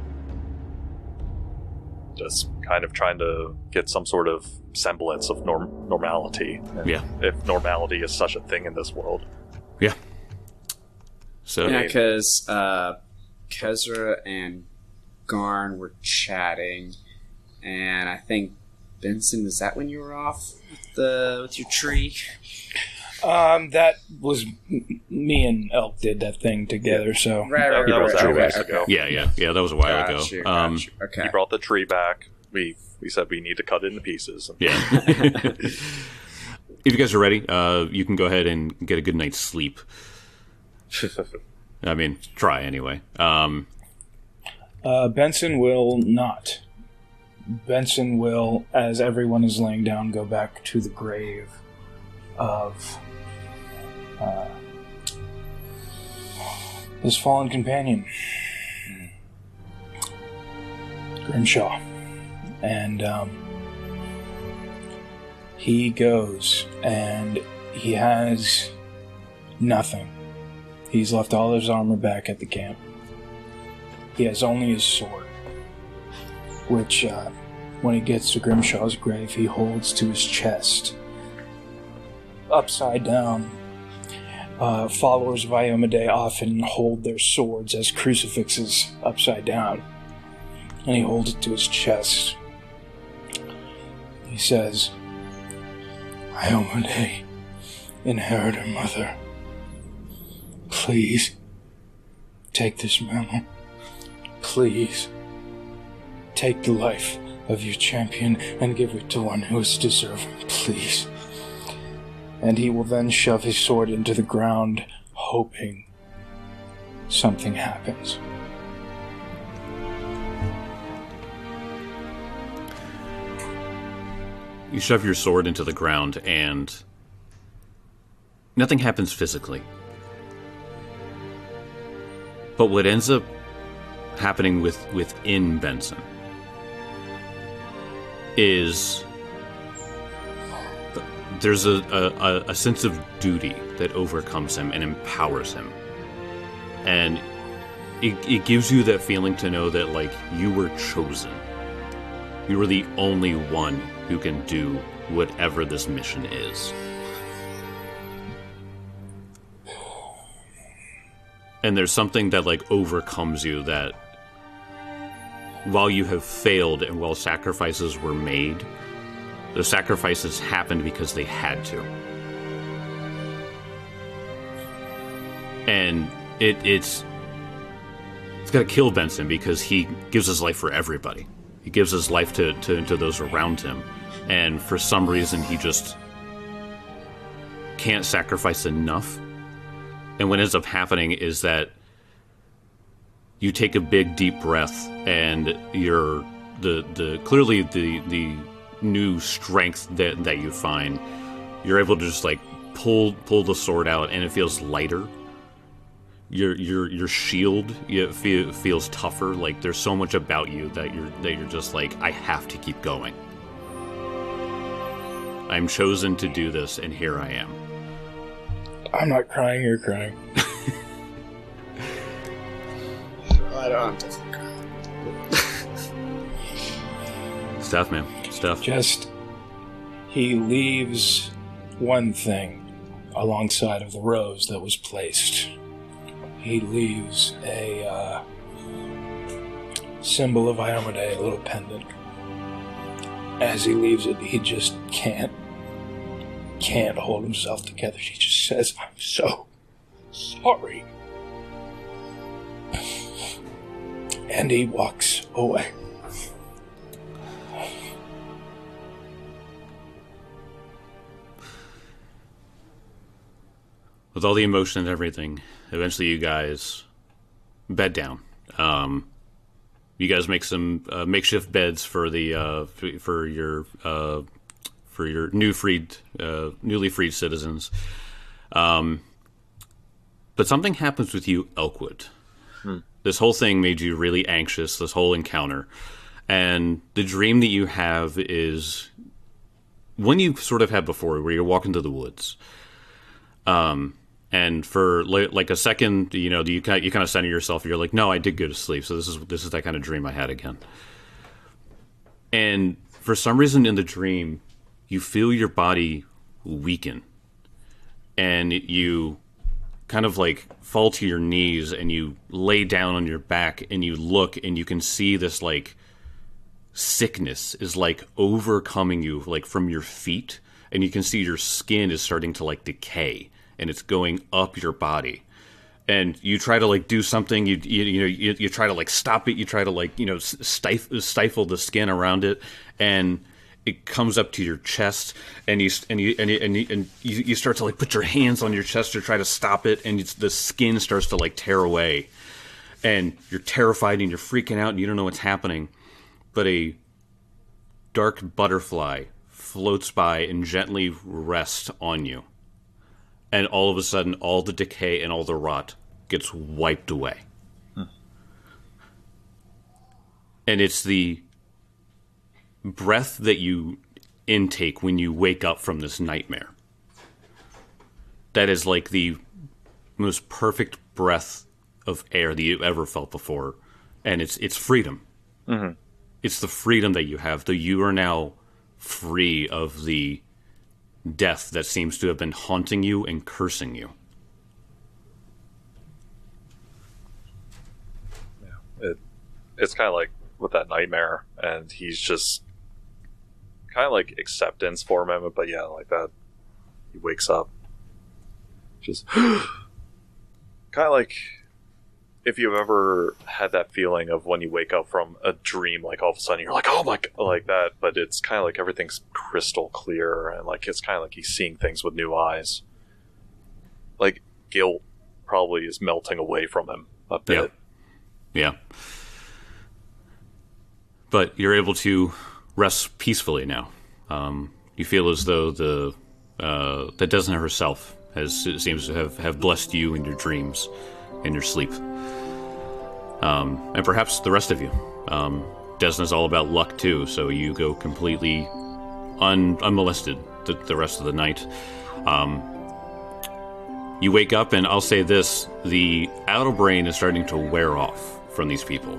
Just kind of trying to get some sort of semblance of norm- normality. And Yeah. if normality is such a thing in this world. Yeah. So Yeah, because uh, Kezra and Garn were chatting, and I think Benson, is that when you were off with the with your tree? Um, that was m- me and Elk did that thing together. So Right, That- right, that right, was right, hours right, ago. okay. yeah, yeah, yeah. That was a while Got ago. you, got Um, you. Okay. He brought the tree back. We we said we need to cut it into pieces. Yeah. If you guys are ready, uh, you can go ahead and get a good night's sleep. I mean, try anyway. Um, uh, Benson will not. Benson will, as everyone is laying down, go back to the grave of uh, his fallen companion, Grimshaw. And um, he goes, and he has nothing. He's left all his armor back at the camp. He has only his sword, which, uh, when he gets to Grimshaw's grave, he holds to his chest. Upside down, uh, followers of Iomedae often hold their swords as crucifixes upside down, and he holds it to his chest. He says, Iomedae, inheritor mother, please take this mantle. Please take the life of your champion and give it to one who is deserving, please. And he will then shove his sword into the ground, hoping something happens. you shove your sword into the ground, and nothing happens physically. But what ends up happening with within Benson is there's a, a, a sense of duty that overcomes him and empowers him. And it, it gives you that feeling to know that, like, you were chosen. You were the only one who can do whatever this mission is. And there's something that, like, overcomes you that while you have failed and while sacrifices were made, the sacrifices happened because they had to. And it, it's it's gonna kill Benson because he gives his life for everybody. He gives his life to, to, to those around him. And for some reason, he just can't sacrifice enough. And what ends up happening is that you take a big, deep breath, and you're the the clearly the the new strength that that you find. You're able to just like pull pull the sword out, and it feels lighter. Your your your shield it feel, feels tougher. Like there's so much about you that you're that you're just like, I have to keep going. I'm chosen to do this, and here I am. I'm not crying, you're crying. I don't have to cry. Stuff, man. Stuff. Just, he leaves one thing alongside of the rose that was placed. He leaves a uh, symbol of Iomedae, a little pendant. As he leaves it, he just can't, can't hold himself together. He just says, I'm so sorry. And he walks away. With all the emotion and everything, eventually you guys bed down. Um, you guys make some uh, makeshift beds for the uh, f- for your uh, for your new freed, uh, newly freed citizens. Um, but something happens with you, Elkwood. Hmm. This whole thing made you really anxious. This whole encounter, and the dream that you have is one you sort of had before, where you're walking through the woods. Um. And for like a second, you know, you kind of, you kind of center yourself. You're like, no, I did go to sleep. So this is this is that kind of dream I had again. And for some reason in the dream, you feel your body weaken, and you kind of like fall to your knees, and you lay down on your back, and you look, and you can see this like sickness is like overcoming you, like from your feet, and you can see your skin is starting to like decay. And it's going up your body, and you try to like do something. You you, you know you, you try to like stop it. You try to like you know stifle, stifle the skin around it, and it comes up to your chest. And you and you and you, and you, and you, you start to like put your hands on your chest to try to stop it, and it's, the skin starts to like tear away, and you're terrified and you're freaking out and you don't know what's happening. But a dark butterfly floats by and gently rests on you. And all of a sudden, all the decay and all the rot gets wiped away. Hmm. And it's the breath that you intake when you wake up from this nightmare. That is like the most perfect breath of air that you've ever felt before. And it's it's freedom. Mm-hmm. It's the freedom that you have. That you are now free of the death that seems to have been haunting you and cursing you. Yeah, it, it's kind of like with that nightmare, and he's just kind of like acceptance for a moment, but yeah, like that. He wakes up, just kind of like if you've ever had that feeling of when you wake up from a dream, like all of a sudden you're like, oh my God, like that, but it's kind of like everything's crystal clear, and like it's kind of like he's seeing things with new eyes. Like guilt probably is melting away from him a bit. Yeah. yeah. But you're able to rest peacefully now. Um, you feel as though the uh, that Desna herself has it seems to have, have blessed you in your dreams, in your sleep. Um, and perhaps the rest of you. Um, Desna's all about luck too, so you go completely un- unmolested the, the rest of the night. Um, you wake up, and I'll say this, the outer brain is starting to wear off from these people.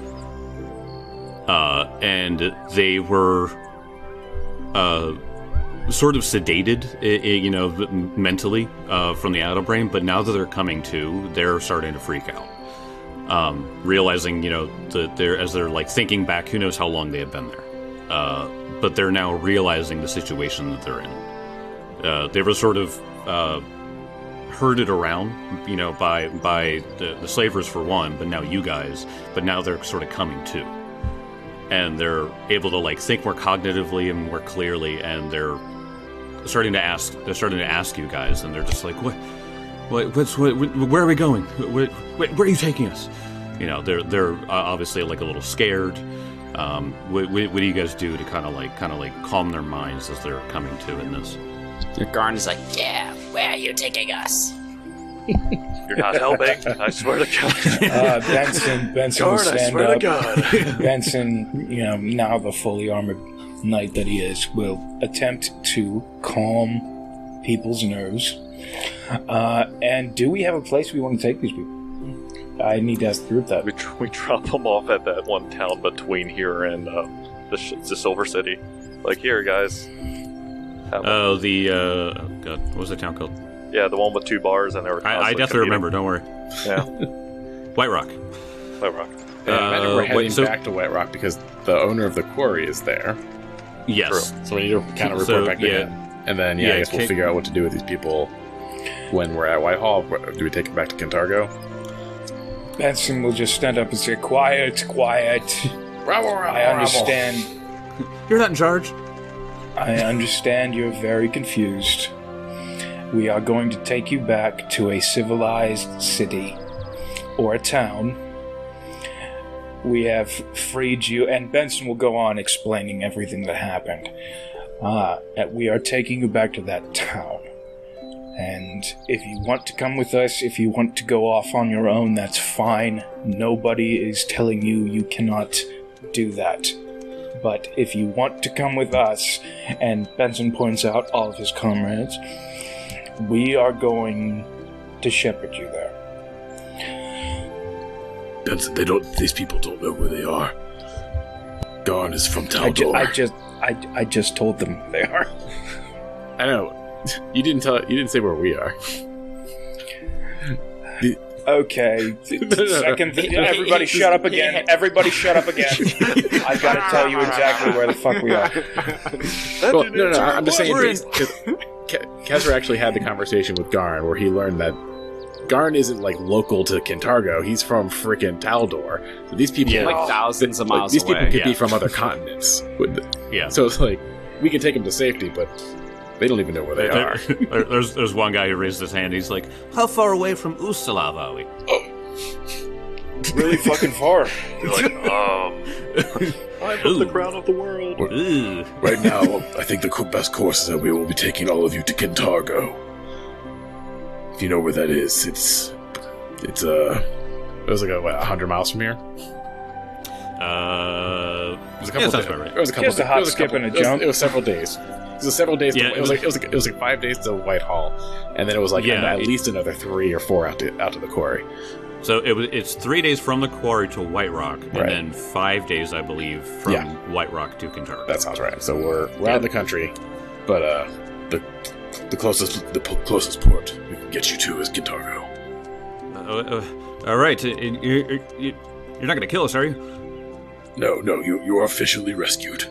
Uh, and they were uh, sort of sedated, you know, mentally uh, from the outer brain, but now that they're coming to, they're starting to freak out. Um, realizing, you know, that they're, as they're like thinking back, who knows how long they have been there. Uh, but they're now realizing the situation that they're in. Uh, they were sort of uh, herded around, you know, by by the, the slavers for one, but now you guys, but now they're sort of coming to. And they're able to like think more cognitively and more clearly, and they're starting to ask, they're starting to ask you guys, and they're just like, what? What, what's, what, where are we going? Where, where, where are you taking us? You know, they're they're obviously like a little scared. Um, what, what, what do you guys do to kind of like kind of like calm their minds as they're coming to in this? Garn is like, yeah, where are you taking us? You're not helping. I swear to God. uh, Benson, Benson will Garn, stand I swear up. to God. Benson, you know, now the fully armored knight that he is, will attempt to calm people's nerves. Uh, and do we have a place we want to take these people? I need to ask the group that. We, tr- we drop them off at that one town between here and um, the, sh- the Silver City. Like, here, guys. Oh, the, uh, oh god, what was the town called? Yeah, the one with two bars and they were I, I definitely remember, don't worry. Yeah. White Rock. White Rock. Yeah, I imagine Uh, we're heading wait, so- back to White Rock because the owner of the quarry is there. Yes. So we need to kind of report So, back to yeah. him. And then, yeah, Yeah, I guess we'll Kate- figure out what to do with these people when we're at Whitehall. Do we take them back to Kintargo? Benson will just stand up and say, quiet, quiet. I understand. You're not in charge. I understand you're very confused. We are going to take you back to a civilized city or a town. We have freed you, and Benson will go on explaining everything that happened. Uh, and we are taking you back to that town. And if you want to come with us, if you want to go off on your own, that's fine. Nobody is telling you you cannot do that. But if you want to come with us, and Benson points out all of his comrades, we are going to shepherd you there. Benson, they don't. These people don't know where they are. Garn is from I, ju- Taldor. I just, I, I just told them they are. I know. You didn't tell. You didn't say where we are. Okay. no, no. Second, th- everybody shut up again. Everybody shut up again. I gotta tell you exactly where the fuck we are. Well, no, no, no. I'm just saying. We're in- because Ke- Kezra actually had the conversation with Garn where he learned that Garn isn't like local to Kintargo. He's from freaking Taldor. So these people, Yeah. Like thousands of like, miles these away. people could Yeah. be from other continents. With- Yeah. So it's like we can take them to safety, but they don't even know where they are. There- there- there's there's one guy who raised his hand. He's like, "How far away from Ustalav are we?" Really fucking far. You're like, um, I'm from the Ooh. crown of the world. Ooh. Right now, I think the co- best course is that we will be taking all of you to Kintargo. If you know where that is, it's it's uh It was like a, what, a hundred miles from here. Uh, It was a yeah, couple. sounds days. about right. It was a couple. Just a da- hop, it was skip, couple- and a it was- jump. It was several days. It was several days. Yeah, to, it it was was- like it was like it was like five days to Whitehall, and then it was like Yeah, at it- least another three or four out to out to the quarry. So it was. It's three days from the quarry to White Rock, and Right. then five days, I believe, from Yeah. White Rock to Kintargo. That sounds right. So we're we're out in the country, but uh, the the closest the po- closest port we can get you to is Kintargo. Uh, uh, all right, uh, you- you- you- you're not going to kill us, are you? No, no, you you are officially rescued.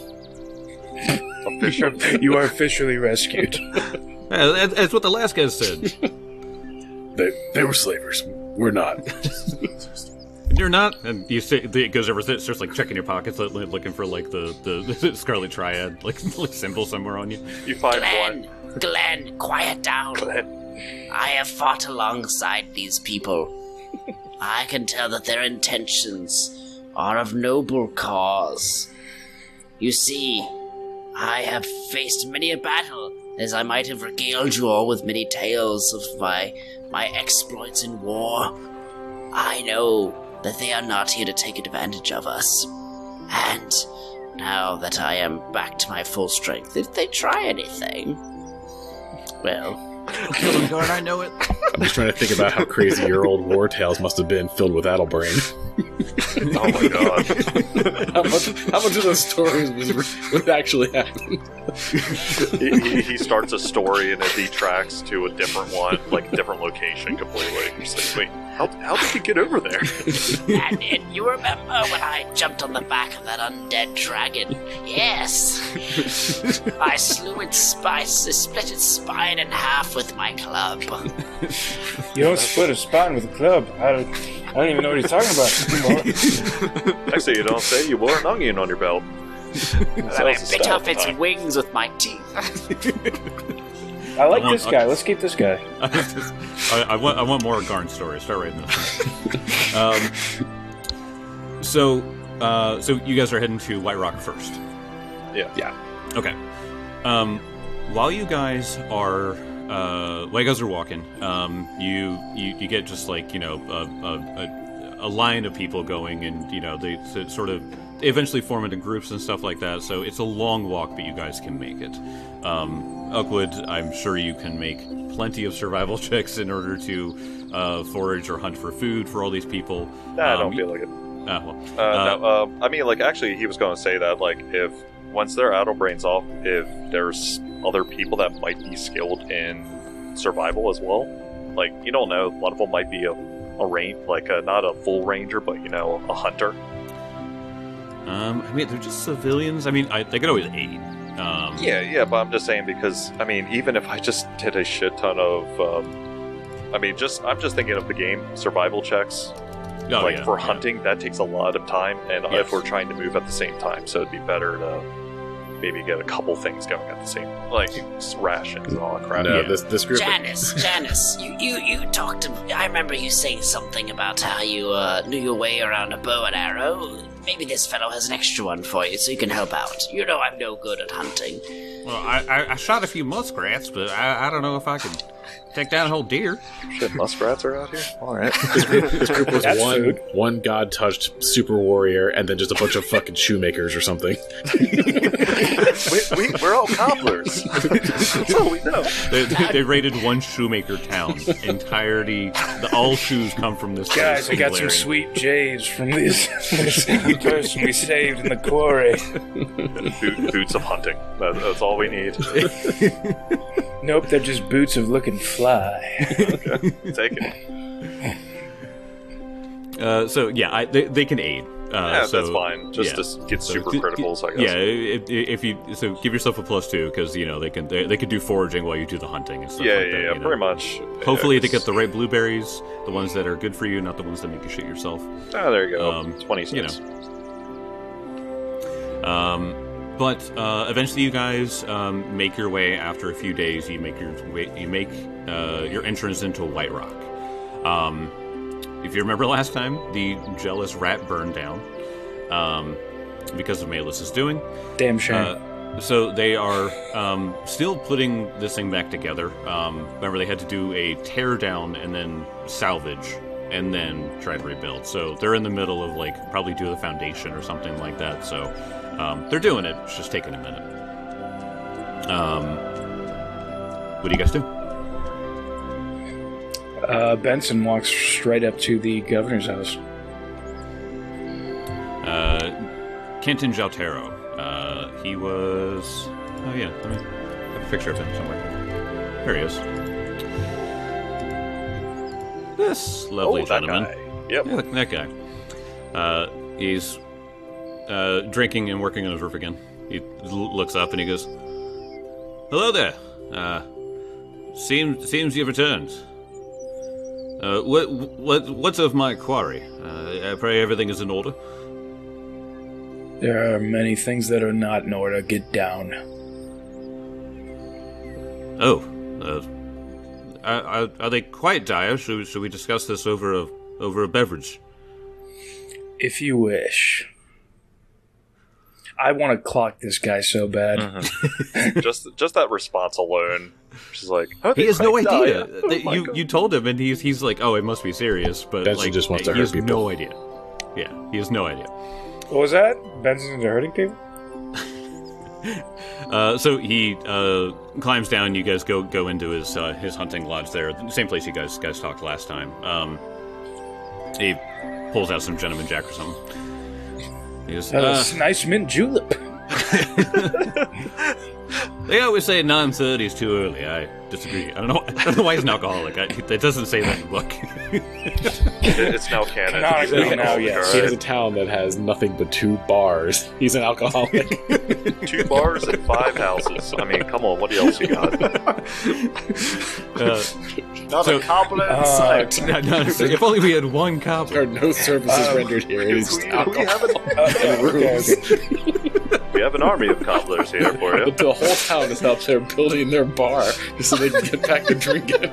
You are officially rescued. Yeah, that- that's what the last guy said. They they were slavers. We're not. You're not, and you say it goes over. Starts like checking your pockets, like, looking for like the the Scarlet Triad, like, like symbol somewhere on you. You find Glenn, one. Glenn, quiet down. I have fought alongside these people. I can tell that their intentions are of noble cause. You see, I have faced many a battle, as I might have regaled you all with many tales of my my exploits in war. I know that they are not here to take advantage of us. And now that I am back to my full strength, if they try anything, well, I know it. I'm just trying to think about how crazy your old war tales must have been, filled with Addlebrain. Oh my god. how much how much of those stories was what actually happened? he, he, he starts a story and it detracts to a different one, like a different location completely. He's like, wait, how, how did he get over there? and, and you remember when I jumped on the back of that undead dragon? Yes. I slew its spine, split its spine in half with my club. You don't split a spine with a club. I don't, I don't even know what he's talking about. Actually, you don't say you wore an onion on your belt. And I bit off its wings with my teeth. I like I want- this guy. Let's keep this guy. I, I want I want more Garn stories. Start writing this. um, so uh, so you guys are heading to White Rock first. Yeah. Yeah. Okay. Um, while you guys are uh, while you guys are walking, um, you, you you get just like you know a, a, a, a line of people going, and you know they, they sort of eventually form into groups and stuff like that. So it's a long walk, but you guys can make it. Um, Oakwood, I'm sure you can make plenty of survival checks in order to uh, forage or hunt for food for all these people. Nah, I um, don't feel like it. Ah, well, Uh, uh, no, um, I mean, like, actually, he was going to say that, like, if once their auto brain's off, if there's other people that might be skilled in survival as well, like, you don't know, one of them might be a, a range, like, a, not a full ranger, but, you know, a hunter. Um, I mean, they're just civilians. I mean, I, they could always aid. Um, Yeah, yeah, but I'm just saying because, I mean, even if I just did a shit ton of, um, I mean, just, I'm just thinking of the game, survival checks. oh, like, yeah, for yeah. hunting, that takes a lot of time, and Yes. if we're trying to move at the same time, so it'd be better to maybe get a couple things going at the same, like rations and all that crap. No, Yeah. this this group. Janice, Janice, you, you, you talked to. I remember you saying something about how you uh, knew your way around a bow and arrow. Maybe this fellow has an extra one for you so you can help out. You know I'm no good at hunting. Well, I, I, I shot a few muskrats, but I, I don't know if I could take down a whole deer. Shit, muskrats are out here? Alright. This group, this group was That's one food. one god touched super warrior, and then just a bunch of fucking shoemakers or something. we, we, we're all cobblers. That's all we know. They, they, they raided one shoemaker town. Entirety, the, all shoes come from this Guys, I place, got some Larry. sweet J's from this, this person we saved in the quarry. Boot, boots of hunting. That, that's all we need. Nope, they're just boots of looking fly. Take it. Uh, so yeah, I, they, they can aid. Uh, Yeah, so, that's fine. Just yeah. to s- get So super th- criticals, I guess. Yeah, if, if you so give yourself a plus two because you know they can they, they can do foraging while you do the hunting and stuff Yeah, like yeah, that. yeah, you know. pretty much. Hopefully yeah, to get the right blueberries, the ones that are good for you, not the ones that make you shit yourself. Oh, there you go. um, twenty you cents. Um, but uh, eventually, you guys um, make your way. After a few days, you make your way, you make uh, your entrance into White Rock. Um, if you remember last time, the jealous rat burned down um, because of Malus' doing. Damn shame. Uh, so they are um, still putting this thing back together. Um, remember, they had to do a tear down and then salvage and then try to rebuild. So they're in the middle of like probably do the foundation or something like that. So um, they're doing it. It's just taking a minute. Um, what do you guys do? Uh, Benson walks straight up to the governor's house. Uh, Kenton Jaltero. Uh, he was. Oh yeah, let me have a picture of him somewhere. There he is. This lovely Oh, that gentleman. guy. Yep. Yeah, look, that guy. Uh, he's uh, drinking and working on his roof again. He l- looks up and he goes, "Hello there. Uh, seems seems you've returned. Uh, what what what's of my quarry? Uh, I pray everything is in order." There are many things that are not in order. Get down. Oh, uh, are, are, are they quite dire? Should, should we discuss this over a over a beverage? If you wish. I want to clock this guy so bad. Mm-hmm. just just that response alone. She's like, "Are He they has no quite idea. dire?" Oh That my you God. you told him, and he's he's like, "Oh, it must be serious." But Benson like, just wants to he hurt has people. no idea. Yeah, he has no idea. What was that? Benson's into hurting people? Uh, so he uh, climbs down. You guys go go into his uh, his hunting lodge there, the same place you guys guys talked last time. Um, he pulls out some gentleman jack or something. He goes, That uh, was nice mint julep. they always say nine thirty is too early. I disagree. I don't know. I don't know why he's an alcoholic. I, it doesn't say that in the book. It- it's now canon. Canonically He's an now, alcoholic, yes. He has alright? a town that has nothing but two bars. He's an alcoholic. Two bars and five houses. I mean, come on, what else you got? Uh, Not So- a compliment in Uh, sight. no, no, if only we had one there are cobbler. no services Um, rendered here. It is just we, we, alcohol. have an, Uh, yeah, okay, okay. we have an army of cobblers here for you. The whole town is out there building their bar just so they can get back to drinking.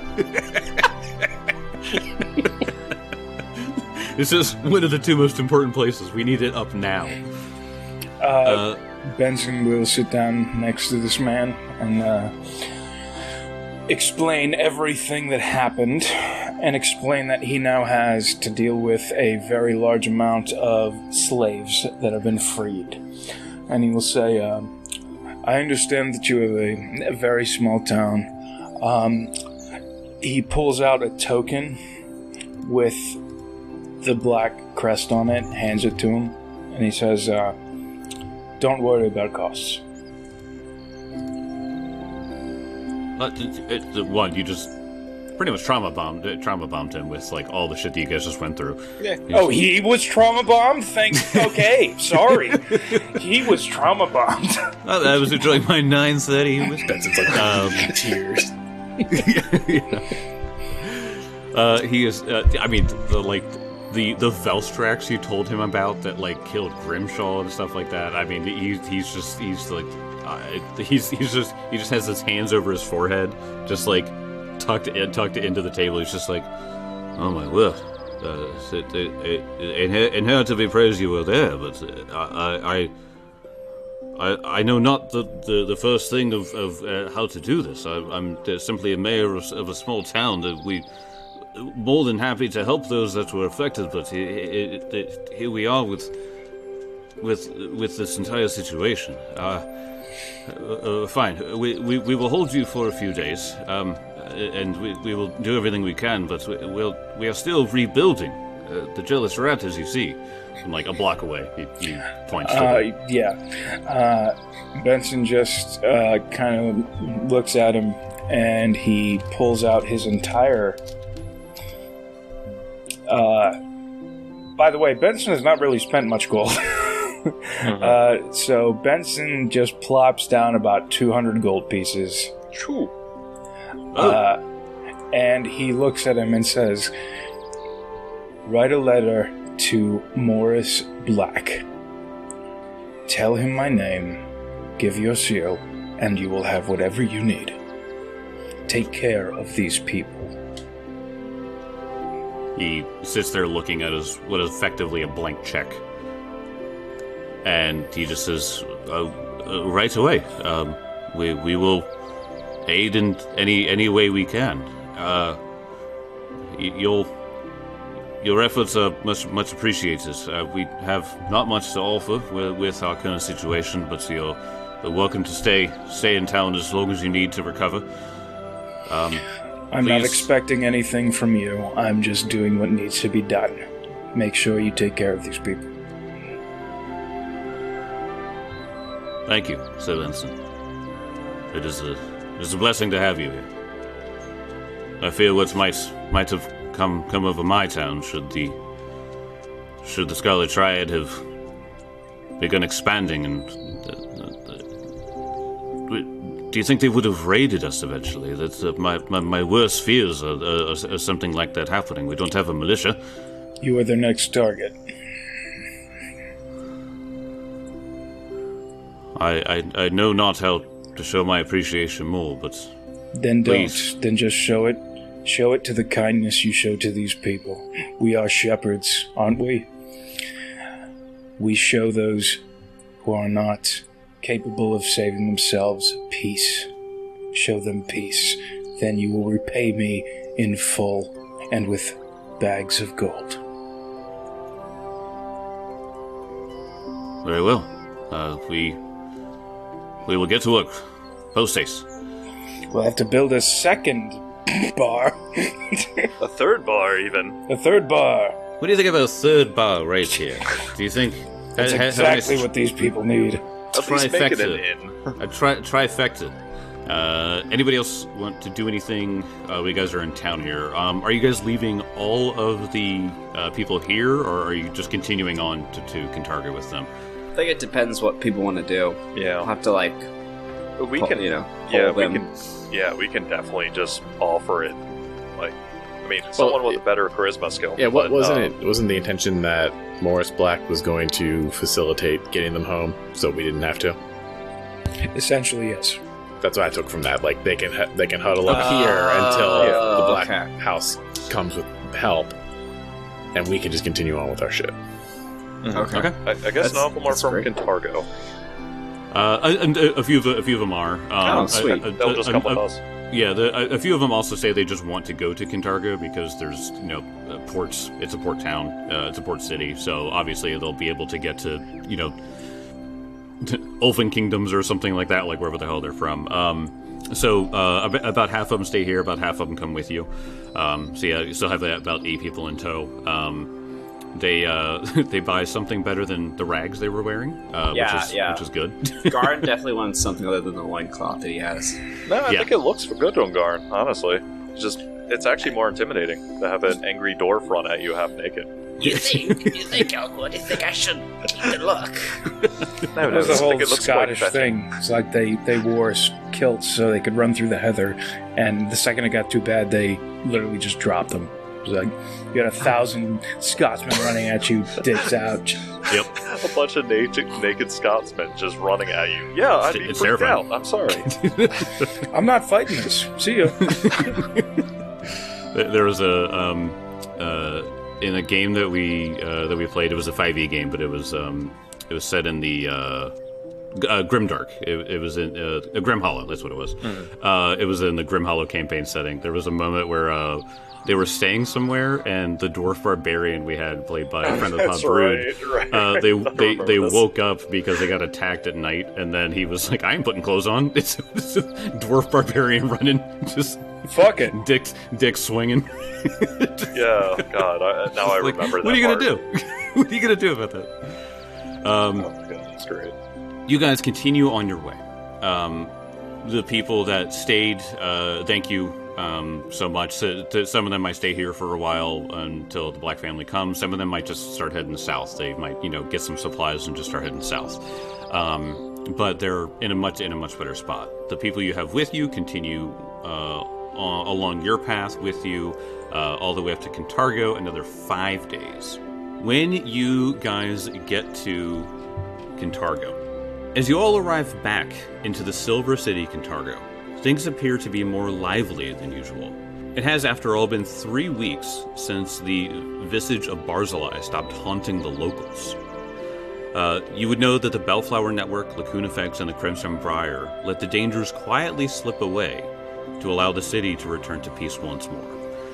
This is one of the two most important places. We need it up now. Uh, Uh, Benson will sit down next to this man and uh, explain everything that happened and explain that he now has to deal with a very large amount of slaves that have been freed. And he will say, um, I understand that you have a, a very small town. Um, he pulls out a token with the black crest on it, hands it to him, and he says, uh, don't worry about costs. But it, it, one, you just pretty much trauma bombed, uh, trauma bombed him with like all the shit that you guys just went through. Yeah. Oh, he was trauma bombed. Thank. Okay, sorry. He was trauma bombed. Oh, I was enjoying my nine thirty. Benson's like um, tears. yeah. Uh, he is. Uh, I mean, the like the the Velstrax you told him about that like killed Grimshaw and stuff like that. I mean, he's he's just he's like uh, he's he's just he just has his hands over his forehead, just like. Tucked in, tucked into the table. He's just like, oh my word! Uh, it, it, it, and how to be praised you were there, but I, I, I, I know not the, the, the first thing of, of uh, how to do this. I, I'm simply a mayor of, of a small town. That we more than happy to help those that were affected, but it, it, it, here we are with with with this entire situation. Uh, uh, fine, we, we we will hold you for a few days. Um, And we, we will do everything we can, but we, we'll, we are still rebuilding uh, the Jealous Rat, as you see. From like a block away, he, he points to uh, the... Yeah. Uh, Benson just uh, kind of looks at him, and he pulls out his entire... Uh, by the way, Benson has not really spent much gold. mm-hmm. uh, so Benson just plops down about two hundred gold pieces. True. Uh, and he looks at him and says, write a letter to Morris Black. Tell him my name, give your seal, and you will have whatever you need. Take care of these people. He sits there looking at his what is effectively a blank check. And he just says, uh, uh, right away, um, we, we will... aid in any any way we can. Uh, your your efforts are much much appreciated. Uh, we have not much to offer with, with our current situation, but you're welcome to stay stay in town as long as you need to recover. Um, I'm please. not expecting anything from you. I'm just doing what needs to be done. Make sure you take care of these people. Thank you, Sir Vincent. It is a It's a blessing to have you here. I fear what might might have come come over my town should the should the Scarlet Triad have begun expanding. And uh, uh, do you think they would have raided us eventually? That uh, my, my my worst fears are, are, are something like that happening. We don't have a militia. You are their next target. I I, I know not how to show my appreciation more, but then don't. please. Then just show it. Show it to the kindness you show to these people. We are shepherds, aren't we? We show those who are not capable of saving themselves peace. Show them peace. Then you will repay me in full and with bags of gold. Very well. Uh, we we will get to work. Post haste. We'll have to build a second bar. A third bar, even. A third bar. What do you think about a third bar right here? Do you think... That's ha- ha- exactly ha- what these people need. At least make it an inn. A tri- trifecta. Uh, anybody else want to do anything? Uh, we guys are in town here. Um, are you guys leaving all of the uh, people here, or are you just continuing on to, to Kintarga with them? I think it depends what people want to do. Yeah. I'll have to, like... We pull, can, you know, yeah, we them. can, yeah, we can definitely just offer it. Like, I mean, someone well, with a better charisma skill. Yeah, what but, wasn't uh, it? Wasn't the intention that Morris Black was going to facilitate getting them home, so we didn't have to? Essentially, yes. That's what I took from that. Like they can hu- they can huddle up Uh, here until yeah, the Black okay. House comes with help, and we can just continue on with our shit. Okay. Okay. I, I guess That's- none of them are that's from great. Kintargo. Uh, and uh, a few of the, a few of them are. Um, Oh, sweet. A, a, They'll just a, come a, with us. Yeah, the, a, a few of them also say they just want to go to Kintargo because there's, you know, uh, ports. It's a port town. Uh, it's a port city. So obviously they'll be able to get to, you know, to Elfin Kingdoms or something like that, like wherever the hell they're from. Um, so uh, ab- about half of them stay here. About half of them come with you. Um, so yeah, you still have about eight people in tow. Um, They uh, they buy something better than the rags they were wearing, uh, Yeah, which is yeah. which is good. Garn definitely wants something other than the loincloth that he has. No, I Yeah. think it looks good on Garn, honestly. It's just, it's actually more intimidating to have an angry dwarf run at you half naked. You think? You think, Elwood? You think I should keep the look? No, no, There's I a think whole it looks Scottish quite fetching. thing. It's like they, they wore s- kilts so they could run through the heather, and the second it got too bad, they literally just dropped them. It was like, you had a thousand Scotsmen running at you, dicks out. Yep. A bunch of naked, naked Scotsmen just running at you. Yeah, I'd be It's freaked terrifying. out. I'm sorry. I'm not fighting this. See ya. There there was a um, uh, in a game that we uh, that we played. It was a five E game, but it was um, it was set in the uh, G- uh, Grimdark. It, it was in uh, uh, Grim Hollow. That's what it was. Uh, it was in the Grim Hollow campaign setting. There was a moment where uh, they were staying somewhere, and the dwarf barbarian we had, played by a friend of the pod, That's Brood, right, right. uh, they I they, remember they this. woke up because they got attacked at night, and then he was like, "I ain't putting clothes on." It's, it's a dwarf barbarian running, just Fuck it. dick dick swinging. Yeah, God, I, now I Like, remember that. what are you gonna part. do? What are you gonna do about that? Um, Oh my God, that's great. you guys continue on your way. Um, the people that stayed, uh, thank you um, so much. So, to, some of them might stay here for a while until the Black family comes. Some of them might just start heading south. They might, you know, get some supplies and just start heading south. Um, but they're in a much in a much better spot. The people you have with you continue uh, a- along your path with you uh, all the way up to Kintargo. Another five days. When you guys get to Kintargo, as you all arrive back into the Silver City, Kintargo, things appear to be more lively than usual. It has, after all, been three weeks since the visage of Barzillai stopped haunting the locals. Uh, you would know that the Bellflower Network, Lacunifex, and the Crimson Briar let the dangers quietly slip away to allow the city to return to peace once more.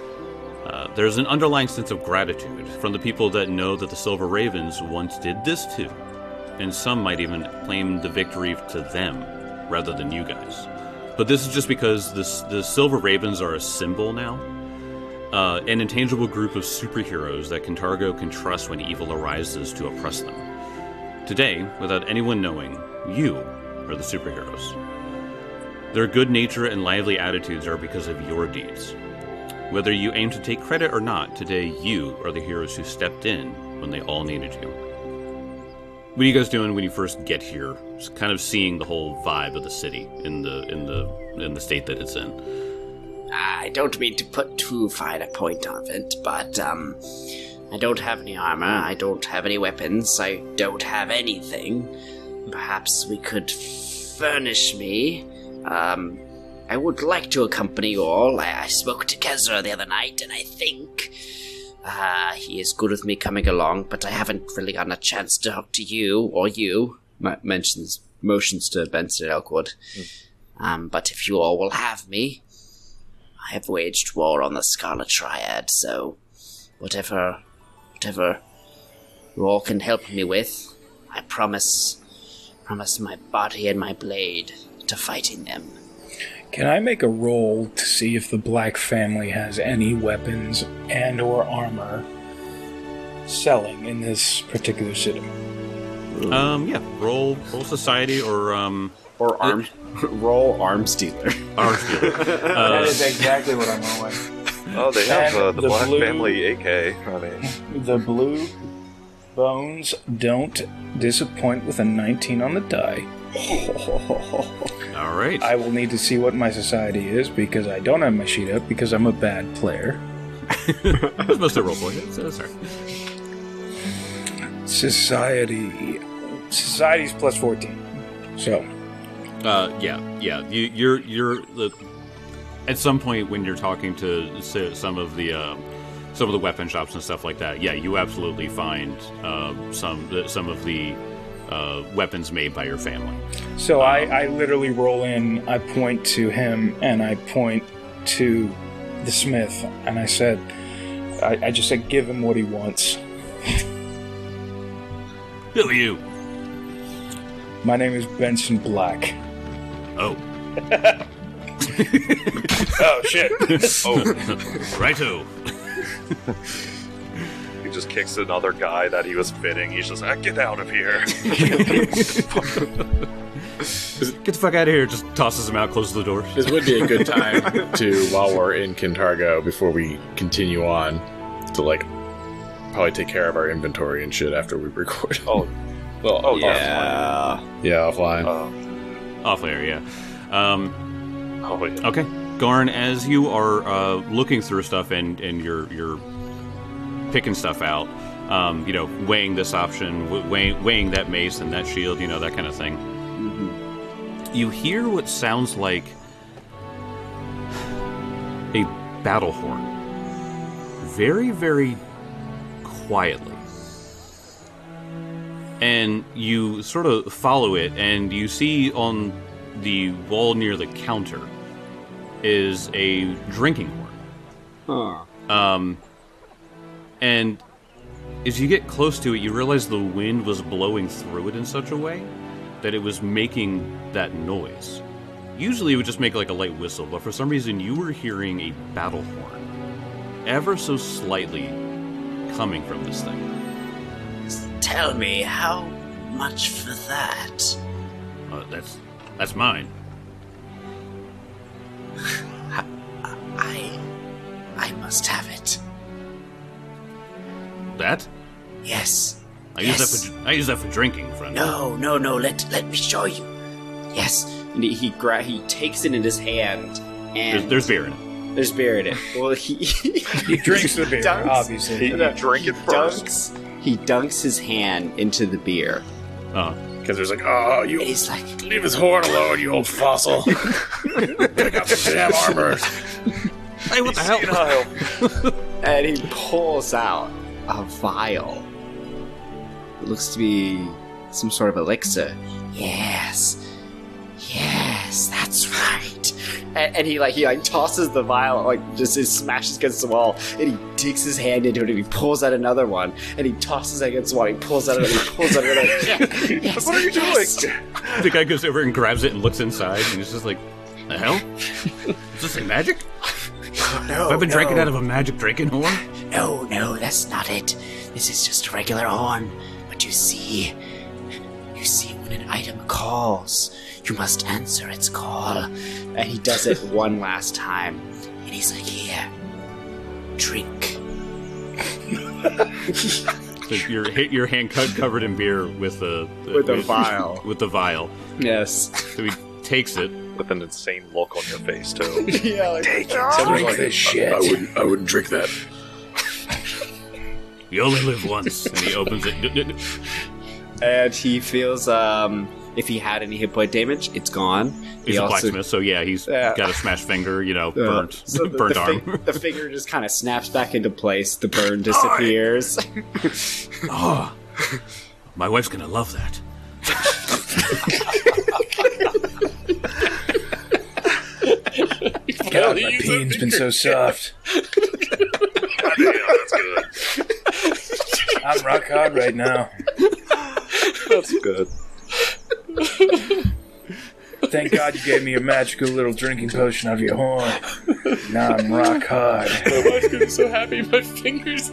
Uh, there's an underlying sense of gratitude from the people that know that the Silver Ravens once did this too, and some might even claim the victory to them rather than you guys. But this is just because this, the Silver Ravens are a symbol now, uh, an intangible group of superheroes that Kintargo can trust when evil arises to oppress them. Today, without anyone knowing, you are the superheroes. Their good nature and lively attitudes are because of your deeds. Whether you aim to take credit or not, today you are the heroes who stepped in when they all needed you. What are you guys doing when you first get here? Just kind of seeing the whole vibe of the city in the in the in the state that it's in. I don't mean to put too fine a point on it, but um, I don't have any armor, I don't have any weapons, I don't have anything. Perhaps we could furnish me. Um, I would like to accompany you all. I, I spoke to Kezra the other night, and I think uh, he is good with me coming along, but I haven't really gotten a chance to talk to you or you. M- mentions motions to Benson and Elkwood. Um, but if you all will have me, I have waged war on the Scarlet Triad, so whatever, whatever you all can help me with, I promise, promise my body and my blade to fighting them. Can I make a roll to see if the Black family has any weapons and or armor selling in this particular city? Um, yeah, roll roll society or um Or arm, roll arms dealer. arms dealer. That Uh, is exactly what I'm rolling. Oh, they have And uh, the, the Black blue- Family A K. I mean, The blue bones don't disappoint with a nineteen on the die. all right. I will need to see what my society is because I don't have my sheet up because I'm a bad player. That's mostly roll for you. So sorry. Society. Society's plus fourteen. So, Uh, yeah, yeah. You, you're you're the, at some point when you're talking to s- some of the uh, some of the weapon shops and stuff like that. Yeah, you absolutely find uh, some some of the uh, weapons made by your family. So um, I, I literally roll in, I point to him, and I point to the smith, and I said, I, I just said, give him what he wants. Who are you? My name is Benson Black. Oh. Oh, shit. Oh. Righto. He just kicks another guy that he was fitting. He's just like, get out of here. Get the fuck out of here. Just tosses him out, closes the door. This would be a good time to, while we're in Kintargo, before we continue on, to, like, probably take care of our inventory and shit after we record. Oh, well, oh yeah. Yeah, offline. Uh, Off air, yeah. Um, oh, yeah. Okay. Garn, as you are uh, looking through stuff and, and you're, you're picking stuff out, um, you know, weighing this option, weighing, weighing that mace and that shield, you know, that kind of thing, mm-hmm. you hear what sounds like a battle horn. Very, very quietly. And you sort of follow it, and you see on the wall near the counter is a drinking horn. Huh. Um, and as you get close to it, you realize the wind was blowing through it in such a way that it was making that noise. Usually it would just make like a light whistle, but for some reason you were hearing a battle horn ever so slightly coming from this thing. Tell me, how much for that? Uh, that's that's mine. I... I must have it. That? Yes. I yes. use that for I use that for drinking, friend. No, no, no. Let let me show you. Yes. And he he, gra- he takes it in his hand, and There's, there's beer in it. there's beer in it. Well, he He drinks the beer, dunks, obviously. He, he drink it first. dunks, he dunks his hand into the beer. Uh, Because there's like, oh, you He's like, leave his horn alone, you old fossil. Pick up the damn armor. hey, what the hell? And he pulls out a vial. It looks to be some sort of elixir. yes, yes, that's right. And, and he like he like tosses the vial, like just it smashes against the wall, and he digs his hand into it, and he pulls out another one, and he tosses it against the wall. He pulls out another, he pulls out another. Yes, What are you yes. doing? The guy goes over and grabs it and looks inside, and he's just like, the hell? Is this like magic? No, Have I been no. drinking out of a magic drinking horn? No, no, that's not it. This is just a regular horn. But you see, you see when an item calls, you must answer its call. And he does it one last time. And he's like, here, drink. So your your hand cut covered in beer with the With a vial. with the vial. Yes. So he takes it. With an insane look on your face, too. Yeah. Like, Take it. Drink this shit. I, I wouldn't. I wouldn't drink that. You only live once. And he opens it. and he feels um if he had any hit point damage, it's gone. He's He a also- blacksmith, so yeah, he's Yeah. got a smashed finger. You know, Uh, burnt, so the, burnt the, arm. fi- the finger just kind of snaps back into place. The burn disappears. Oh, my wife's gonna love that. God, my peen's been so soft. Damn, that's good. I'm rock hard right now. That's good. Thank God you gave me a magical little drinking potion out of your horn. Now I'm rock hard. My wife's gonna be so happy my fingers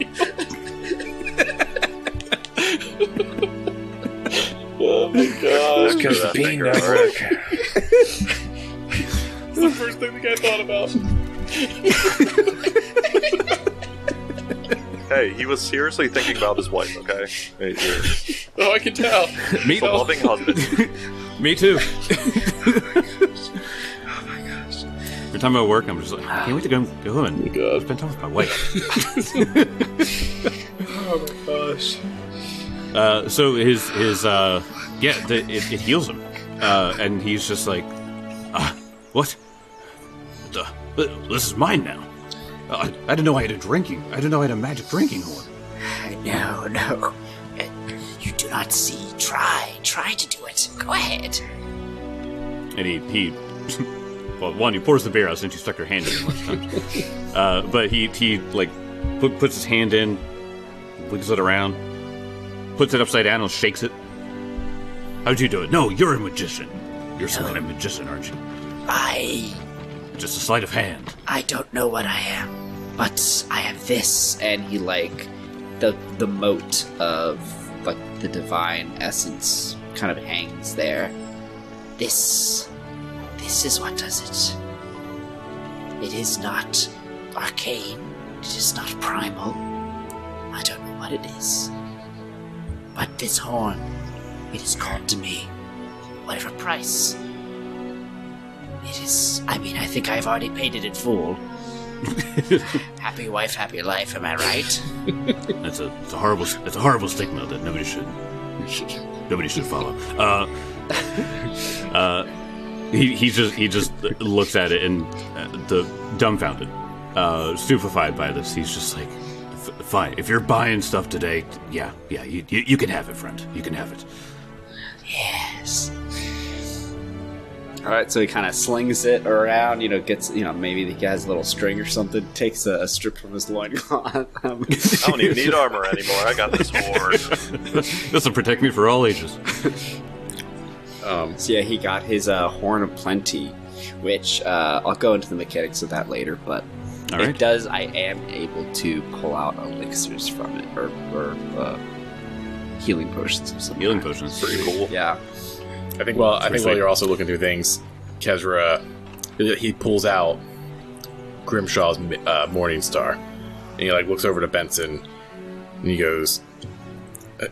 Oh my god. It's because the That peen finger don't hurt. work. It's the first thing the guy thought about. Hey, he was seriously thinking about his wife, okay? Hey, you're Oh, I can tell. Me, a loving husband. me too. Every time I work, I'm just like, I can't wait to go, go home and God. spend time with my wife. Oh my gosh. Uh, so his his uh, yeah, the, it, it heals him, uh, and he's just like, uh, what? The, this is mine now. Uh, I, I didn't know I had a drinking. I didn't know I had a magic drinking horn. No, no. You do not see? Try. Try to do it. Go ahead. And he, he well, one, he pours the beer out since you stuck your hand in it much times. Uh, but he, he like, put, puts his hand in, wiggles it around, puts it upside down and shakes it. How'd you do it? No, you're a magician. You're some kind of magician, aren't you? I... Just a sleight of hand. I don't know what I am, but I have this. And he, like, the the mote of, like, the divine essence kind of hangs there. This... This is what does it. It is not arcane. It is not primal. I don't know what it is. But this horn, it is called to me. Whatever price. It is... I mean, I think I've already paid it in full. Happy wife, happy life, am I right? That's a, it's a horrible, it's a horrible stigma that nobody should, nobody should follow. Uh, uh, he he just he just looks at it and uh, the dumbfounded, uh, stupefied by this. He's just like, fine. If you're buying stuff today, yeah, yeah, you you, you can have it, friend. You can have it. Yes. All right, so he kind of slings it around, you know, gets, you know, maybe he has a little string or something, takes a, a strip from his loincloth. Um, I don't even need armor anymore. I got this horn. This will protect me for all ages. um, so yeah, he got his uh, Horn of Plenty, which uh, I'll go into the mechanics of that later, but All it right. does, I am able to pull out elixirs from it, or, or uh, healing potions of some Healing kind. potions. Pretty cool. Yeah. I think. Well, I think Sweet. while you're also looking through things, Kezra, he pulls out Grimshaw's uh, Morning Star, and he like looks over to Benson, and he goes, I,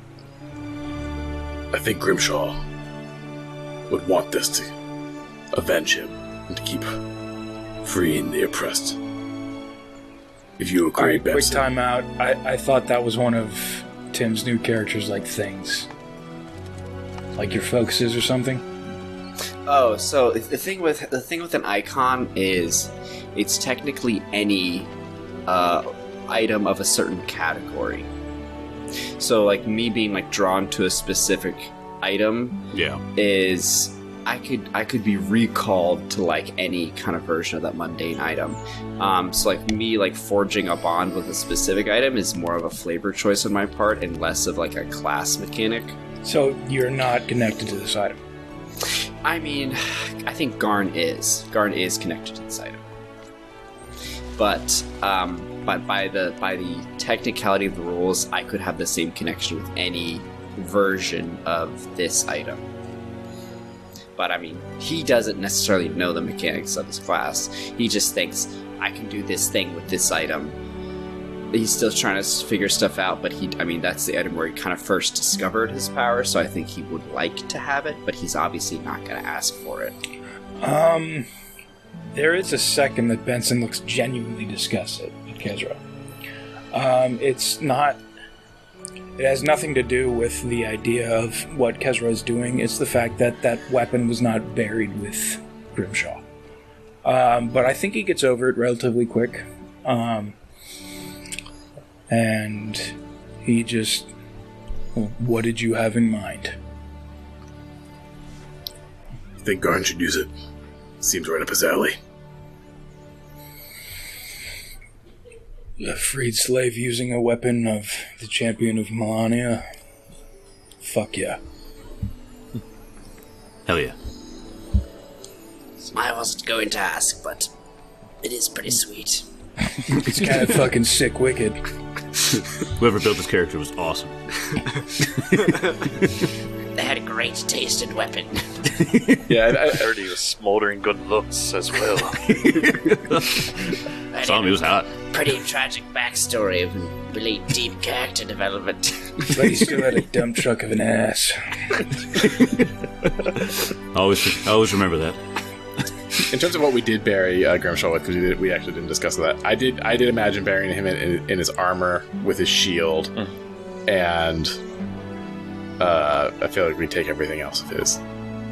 I think Grimshaw would want this to avenge him and to keep freeing the oppressed. If you agree, Alright, quick Benson. time out. I, I thought that was one of Tim's new characters, like things. Like your focuses or something? Oh, so the thing with the thing with an icon is it's technically any uh, item of a certain category. So, like me being like drawn to a specific item Yeah. is I could I could be recalled to like any kind of version of that mundane item. Um, so, like me like forging a bond with a specific item is more of a flavor choice on my part and less of like a class mechanic. So you're not connected to this item. I mean, I think Garn is. Garn is connected to this item. But, um, but by the by the technicality of the rules, I could have the same connection with any version of this item. But I mean, he doesn't necessarily know the mechanics of his class. He just thinks, I can do this thing with this item. He's still trying to figure stuff out, but he, I mean, that's the item where he kind of first discovered his power, so I think he would like to have it, but he's obviously not going to ask for it. Um, there is a second that Benson looks genuinely disgusted at Kezra. Um, it's not... It has nothing to do with the idea of what Kezra is doing. It's the fact that that weapon was not buried with Grimshaw. Um, but I think he gets over it relatively quick. Um... And he just... What did you have in mind? I think Garn should use it. Seems right up his alley. A freed slave using a weapon of the champion of Melania? Fuck yeah. Hell yeah. I wasn't going to ask, but it is pretty sweet. It's kind of fucking sick wicked. Whoever built this character was awesome. They had a great taste in weapon. "Yeah, I, I heard he was smoldering good looks as well. And Saw him, he was hot. pretty tragic backstory of really deep character development. But he still had a dump truck of an ass. Always, always remember that. in terms of what we did bury uh, Grimshaw with, because we, did- we actually didn't discuss that. I did. I did imagine burying him in, in, in his armor with his shield, and uh, I feel like we take everything else of his.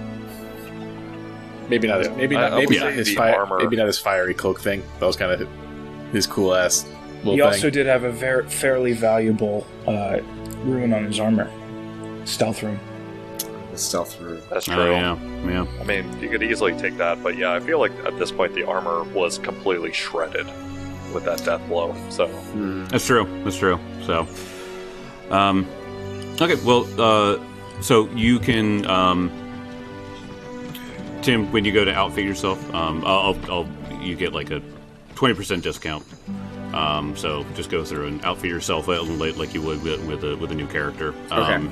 Maybe not. His, maybe I- not. I Maybe would not say his the fire, armor- Maybe not his fiery cloak thing. That was kind of his cool ass little He thing. also did have a very fairly valuable uh, rune on his armor. Stealth room. The stealth room. That's true. Oh, yeah, yeah. I mean, you could easily take that, but yeah, I feel like at this point the armor was completely shredded with that death blow. So Hmm. That's true. That's true. So, um, okay. Well, uh, so you can, um, Tim, when you go to outfit yourself, um, I'll, I'll, I'll you get like a twenty percent discount. Um, so just go through and outfit yourself like like you would with with a, with a new character. Um,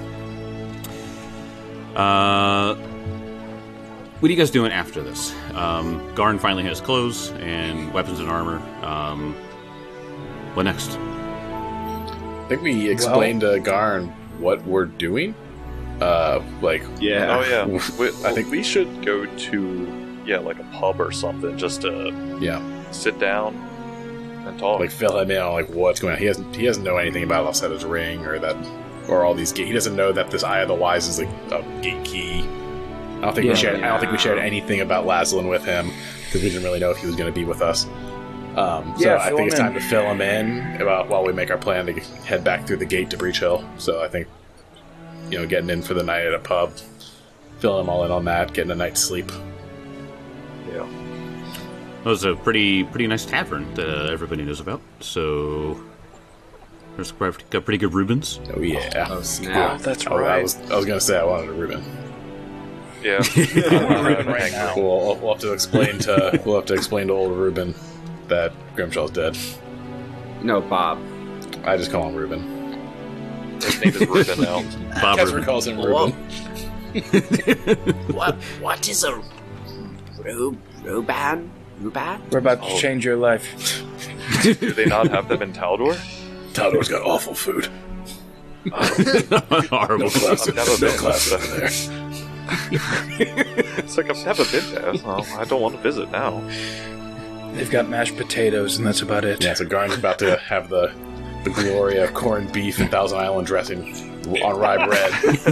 Uh, what are you guys doing after this? Um, Garn finally has clothes and weapons and armor. Um, what next? I think we explained to Garn what we're doing. Uh, like, Yeah. oh yeah, we, I think- we should go to yeah like a pub or something just to yeah, sit down and talk. like fill him in on like what's going on. He doesn't he doesn't know anything about Laseta's ring or that or all these. He doesn't know that this Eye of the Wise is like a gate key. I don't think Yeah, we shared. I don't think we shared yeah. anything about Laszlo with him because we didn't really know if he was going to be with us. Um, so Yeah, I fill think it's him time in. to fill him in about while we make our plan to head back through the gate to Breach Hill. So I think you know getting in for the night at a pub, filling him all in on that, getting a night's sleep. yeah. That was a pretty pretty nice tavern that everybody knows about. So there's quite- got pretty good Rubens. Oh yeah. Oh snap! That's Oh, I right. was I was going to say I wanted a Reuben. Yeah. Reuben right Hang now. on. We'll, we'll have to explain to we'll have to explain to old Reuben that Grimshaw's dead. No, Bob. I just call him Reuben. His name is Ruben now. Bob Casper Rubin. calls him Whoa. Reuben. What? What is a Ru- Ruban? Ruban? We're about to Oh. change your life. Do they not have them in Taldor? Taldor's got awful food. Horrible. No class, I've never no been. class over there. It's like I've never been there. So I don't want to visit now. They've got mashed potatoes, and that's about it. Yeah, so Garn's about to have the the glory of corned beef and Thousand Island dressing on rye bread.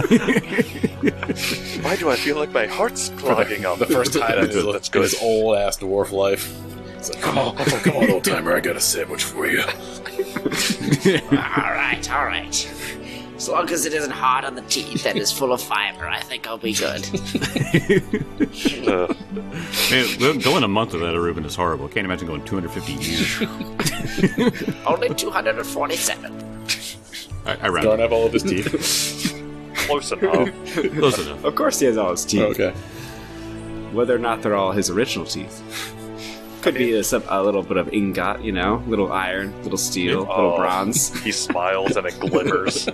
Why do I feel like my heart's clogging up? The first time in his, That's in good. his old ass dwarf life. It's like, Come on, come on, old timer. I got a sandwich for you. Alright, alright. As long as it isn't hard on the teeth and is full of fiber, I think I'll be good. Uh, Man, go- going a month without a Reuben is horrible. Can't imagine going two hundred fifty years. Only two hundred forty-seven. I, I Garn rounded. have all of his teeth. close enough. Close enough. Of course, he has all his teeth. Okay. Whether or not they're all his original teeth. Could be a, some, a little bit of ingot, you know, little iron, little steel, little Oh. bronze. He smiles and it glimmers.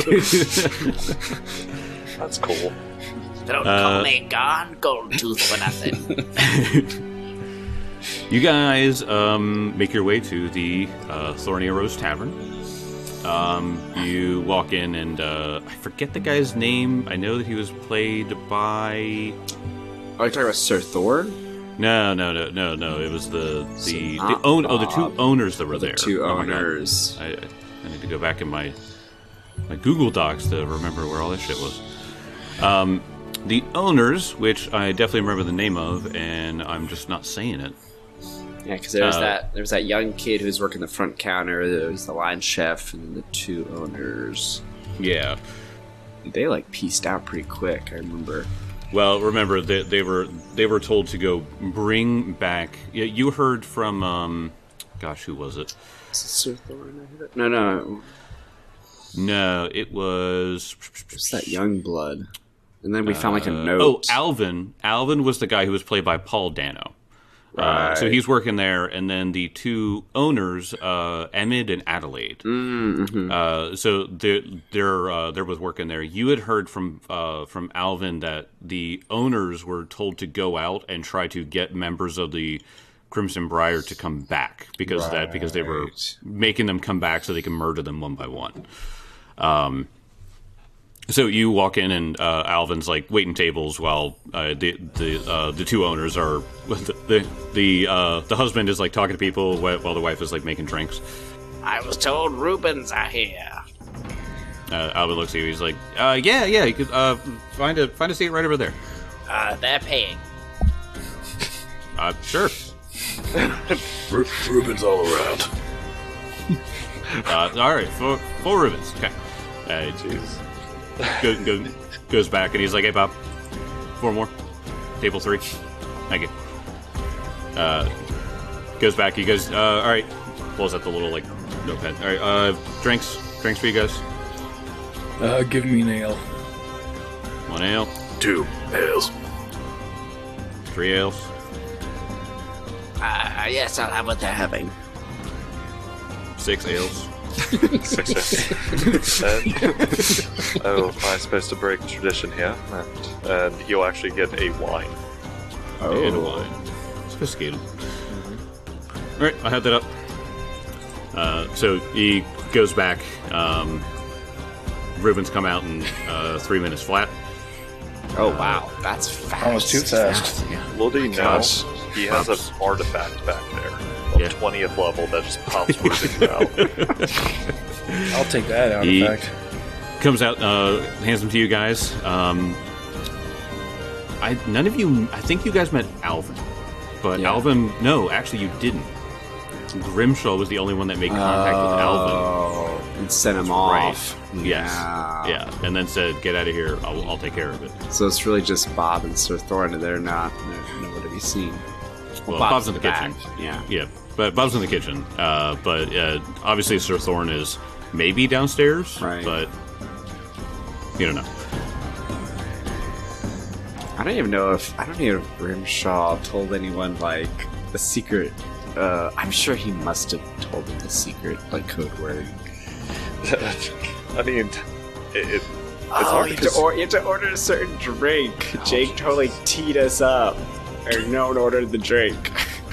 That's cool. Don't Uh, call me Gone Gold Tooth for nothing. You guys um, make your way to the uh, Thornia Rose Tavern. Um, you walk in, and uh, I forget the guy's name. I know that he was played by. Are you talking about Sir Thor? No, no, no, no, no. It was the the, So the not own. Oh, the two Bob. owners that were The there. two Oh my God. owners. I, I need to go back in my my Google Docs to remember where all this shit was. Um, the owners, which I definitely remember the name of, and I'm just not saying it. Yeah, because there was Uh, that there was that young kid who was working the front counter. There was the line chef, and then the two owners. Yeah. They like pieced out pretty quick. I remember. Well, remember they, they were they were told to go bring back. Yeah, you heard from um, gosh, who was it? Is it Sir Thor? I heard it? No, no, No, it was. it's that young blood. And then we found like a Uh, note. Oh, Alvin. Alvin was the guy who was played by Paul Dano. Uh, so Right. he's working there, and then the two owners, uh, Emid and Adelaide. Mm-hmm. Uh, so they're they're uh, they're both working there. You had heard from uh, from Alvin that the owners were told to go out and try to get members of the Crimson Briar to come back because of that because they were Right. making them come back so they can murder them one by one. Um. So you walk in and uh, Alvin's like waiting tables while uh, the the uh, the two owners are the the the, uh, the husband is like talking to people while while the wife is like making drinks. I was told Rubens are here. Uh, Alvin looks at you. He's like, uh, "Yeah, yeah. You could uh, find a find a seat right over there." Uh, they're paying. Uh, sure. Ru- Ruben's all around. Uh, all right, four four ribbons. Okay. Uh, Jeez. go, go, goes back and he's like, "Hey, Bob, four more, table three, thank you." Uh, goes back. He goes, uh, "All right." Pulls out the little like notepad. All right, uh, drinks, drinks for you guys. Uh, give me an ale. One ale, Two ales. three ales, Uh, yes, I'll have what they're having. six ales. Six inches. And, oh, am I supposed to break tradition here? And, and you'll actually get a wine. Oh. And a wine. Sophisticated. All right, I had that up. Uh, so he goes back. Um, Ruben's come out in uh, three minutes flat. Oh wow, that's fast. Almost too fast. Little do you know, Gosh. he has Pops. an artifact back there of Yeah. twentieth level that just pops Ruben out. I'll take that He- artifact. Comes out, uh, hands them to you guys. Um, I none of you. I think you guys met Alvin, but Yeah. Alvin. No, actually, you didn't. Grimshaw was the only one that made contact with Alvin. Oh, and sent him Right. off. Yes. Yeah. Yeah, and then said, "Get out of here. I'll, I'll take care of it." So it's really just Bob and Sir Thorn, and they're not they're nowhere to be seen. Well, Bob's in the back. kitchen. Yeah. Yeah, but Bob's in the kitchen. Uh, but uh, obviously, Sir Thorn is maybe downstairs. Right. But you don't know. I don't even know if I don't even know if Grimshaw told anyone like the secret. Uh, I'm sure he must have told them the secret like code word. I mean, it, it, it's Oh, hard you have, because to or- you have to order a certain drink. Jake totally teed us up. Or no one ordered the drink.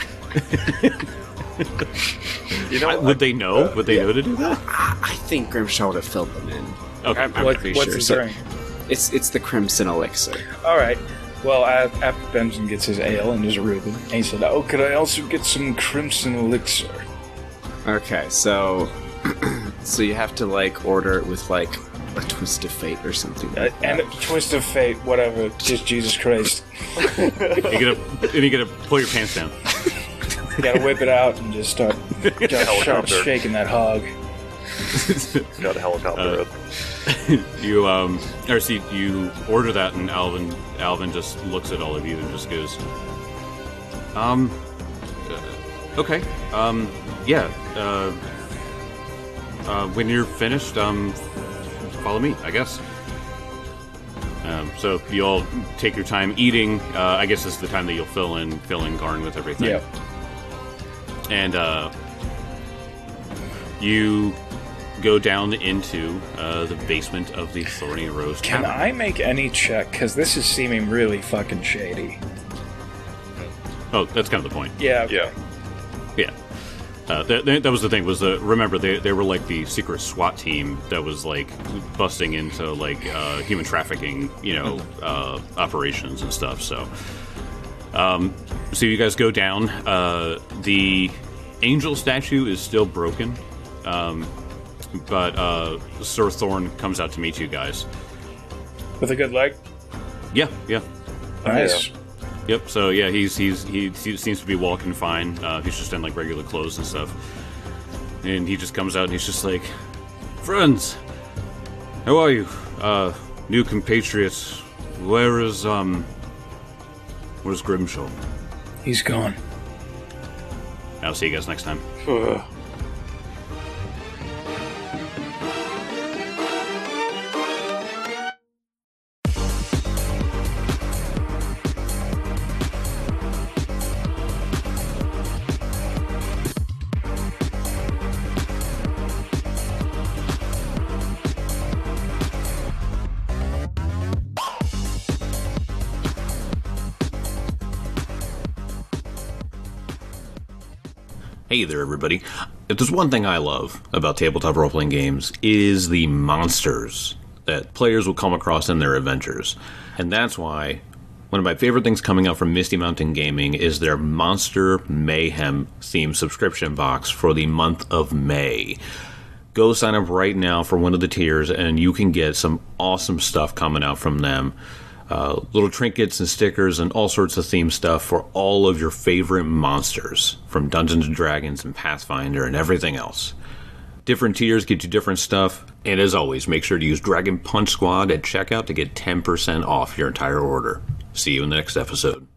you know, I- would they know? Would they know to do that? I I think Grimshaw would have filled them in. Okay. I'm, I'm What, pretty what's sure. the So drink? it's it's the Crimson Elixir. All right. Well, a- after Benson gets his ale and his Reuben, and he said, "Oh, could I also get some Crimson Elixir?" Okay, so so you have to like order it with like a twist of fate or something. Uh, Like and a that. twist of fate, whatever. Just Jesus Christ. You gotta, and you gotta pull your pants down. You gotta whip it out and just start, just start Helicopter. shaking that hog. got a helicopter. Uh, you um, or see, you order that, and Alvin, Alvin just looks at all of you and just goes, um, uh, okay, um, yeah, uh, uh, when you're finished, um, follow me, I guess. Um, so you all take your time eating. Uh, I guess this is the time that you'll fill in, fill in Garn with everything. Yeah. And uh, you go down into uh, the basement of the Thorny Rose Can Tavern. I make any check? Because this is seeming really fucking shady. Oh, that's kind of the point. Yeah. Yeah. Yeah. Uh, that, that was the thing. Was the remember they they were like the secret SWAT team that was like busting into like uh, human trafficking, you know, uh, operations and stuff. So, um, so you guys go down. Uh, the angel statue is still broken, um, but uh, Sir Thorn comes out to meet you guys. With a good leg. Yeah, yeah. Nice. Yep. So yeah, he's he's he, he seems to be walking fine. Uh, he's just in like regular clothes and stuff, and he just comes out and he's just like, "Friends, how are you? Uh, new compatriots. Where is um, where's Grimshaw? He's gone. I'll see you guys next time." Hey there, everybody. If there's one thing I love about tabletop role-playing games, it is the monsters that players will come across in their adventures. And that's why one of my favorite things coming out from Misty Mountain Gaming is their Monster Mayhem themed subscription box for the month of May. Go sign up right now for one of the tiers, and you can get some awesome stuff coming out from them. Uh, little trinkets and stickers and all sorts of theme stuff for all of your favorite monsters from Dungeons and Dragons and Pathfinder and everything else. Different tiers get you different stuff. And as always, make sure to use Dragon Punch Squad at checkout to get ten percent off your entire order. See you in the next episode.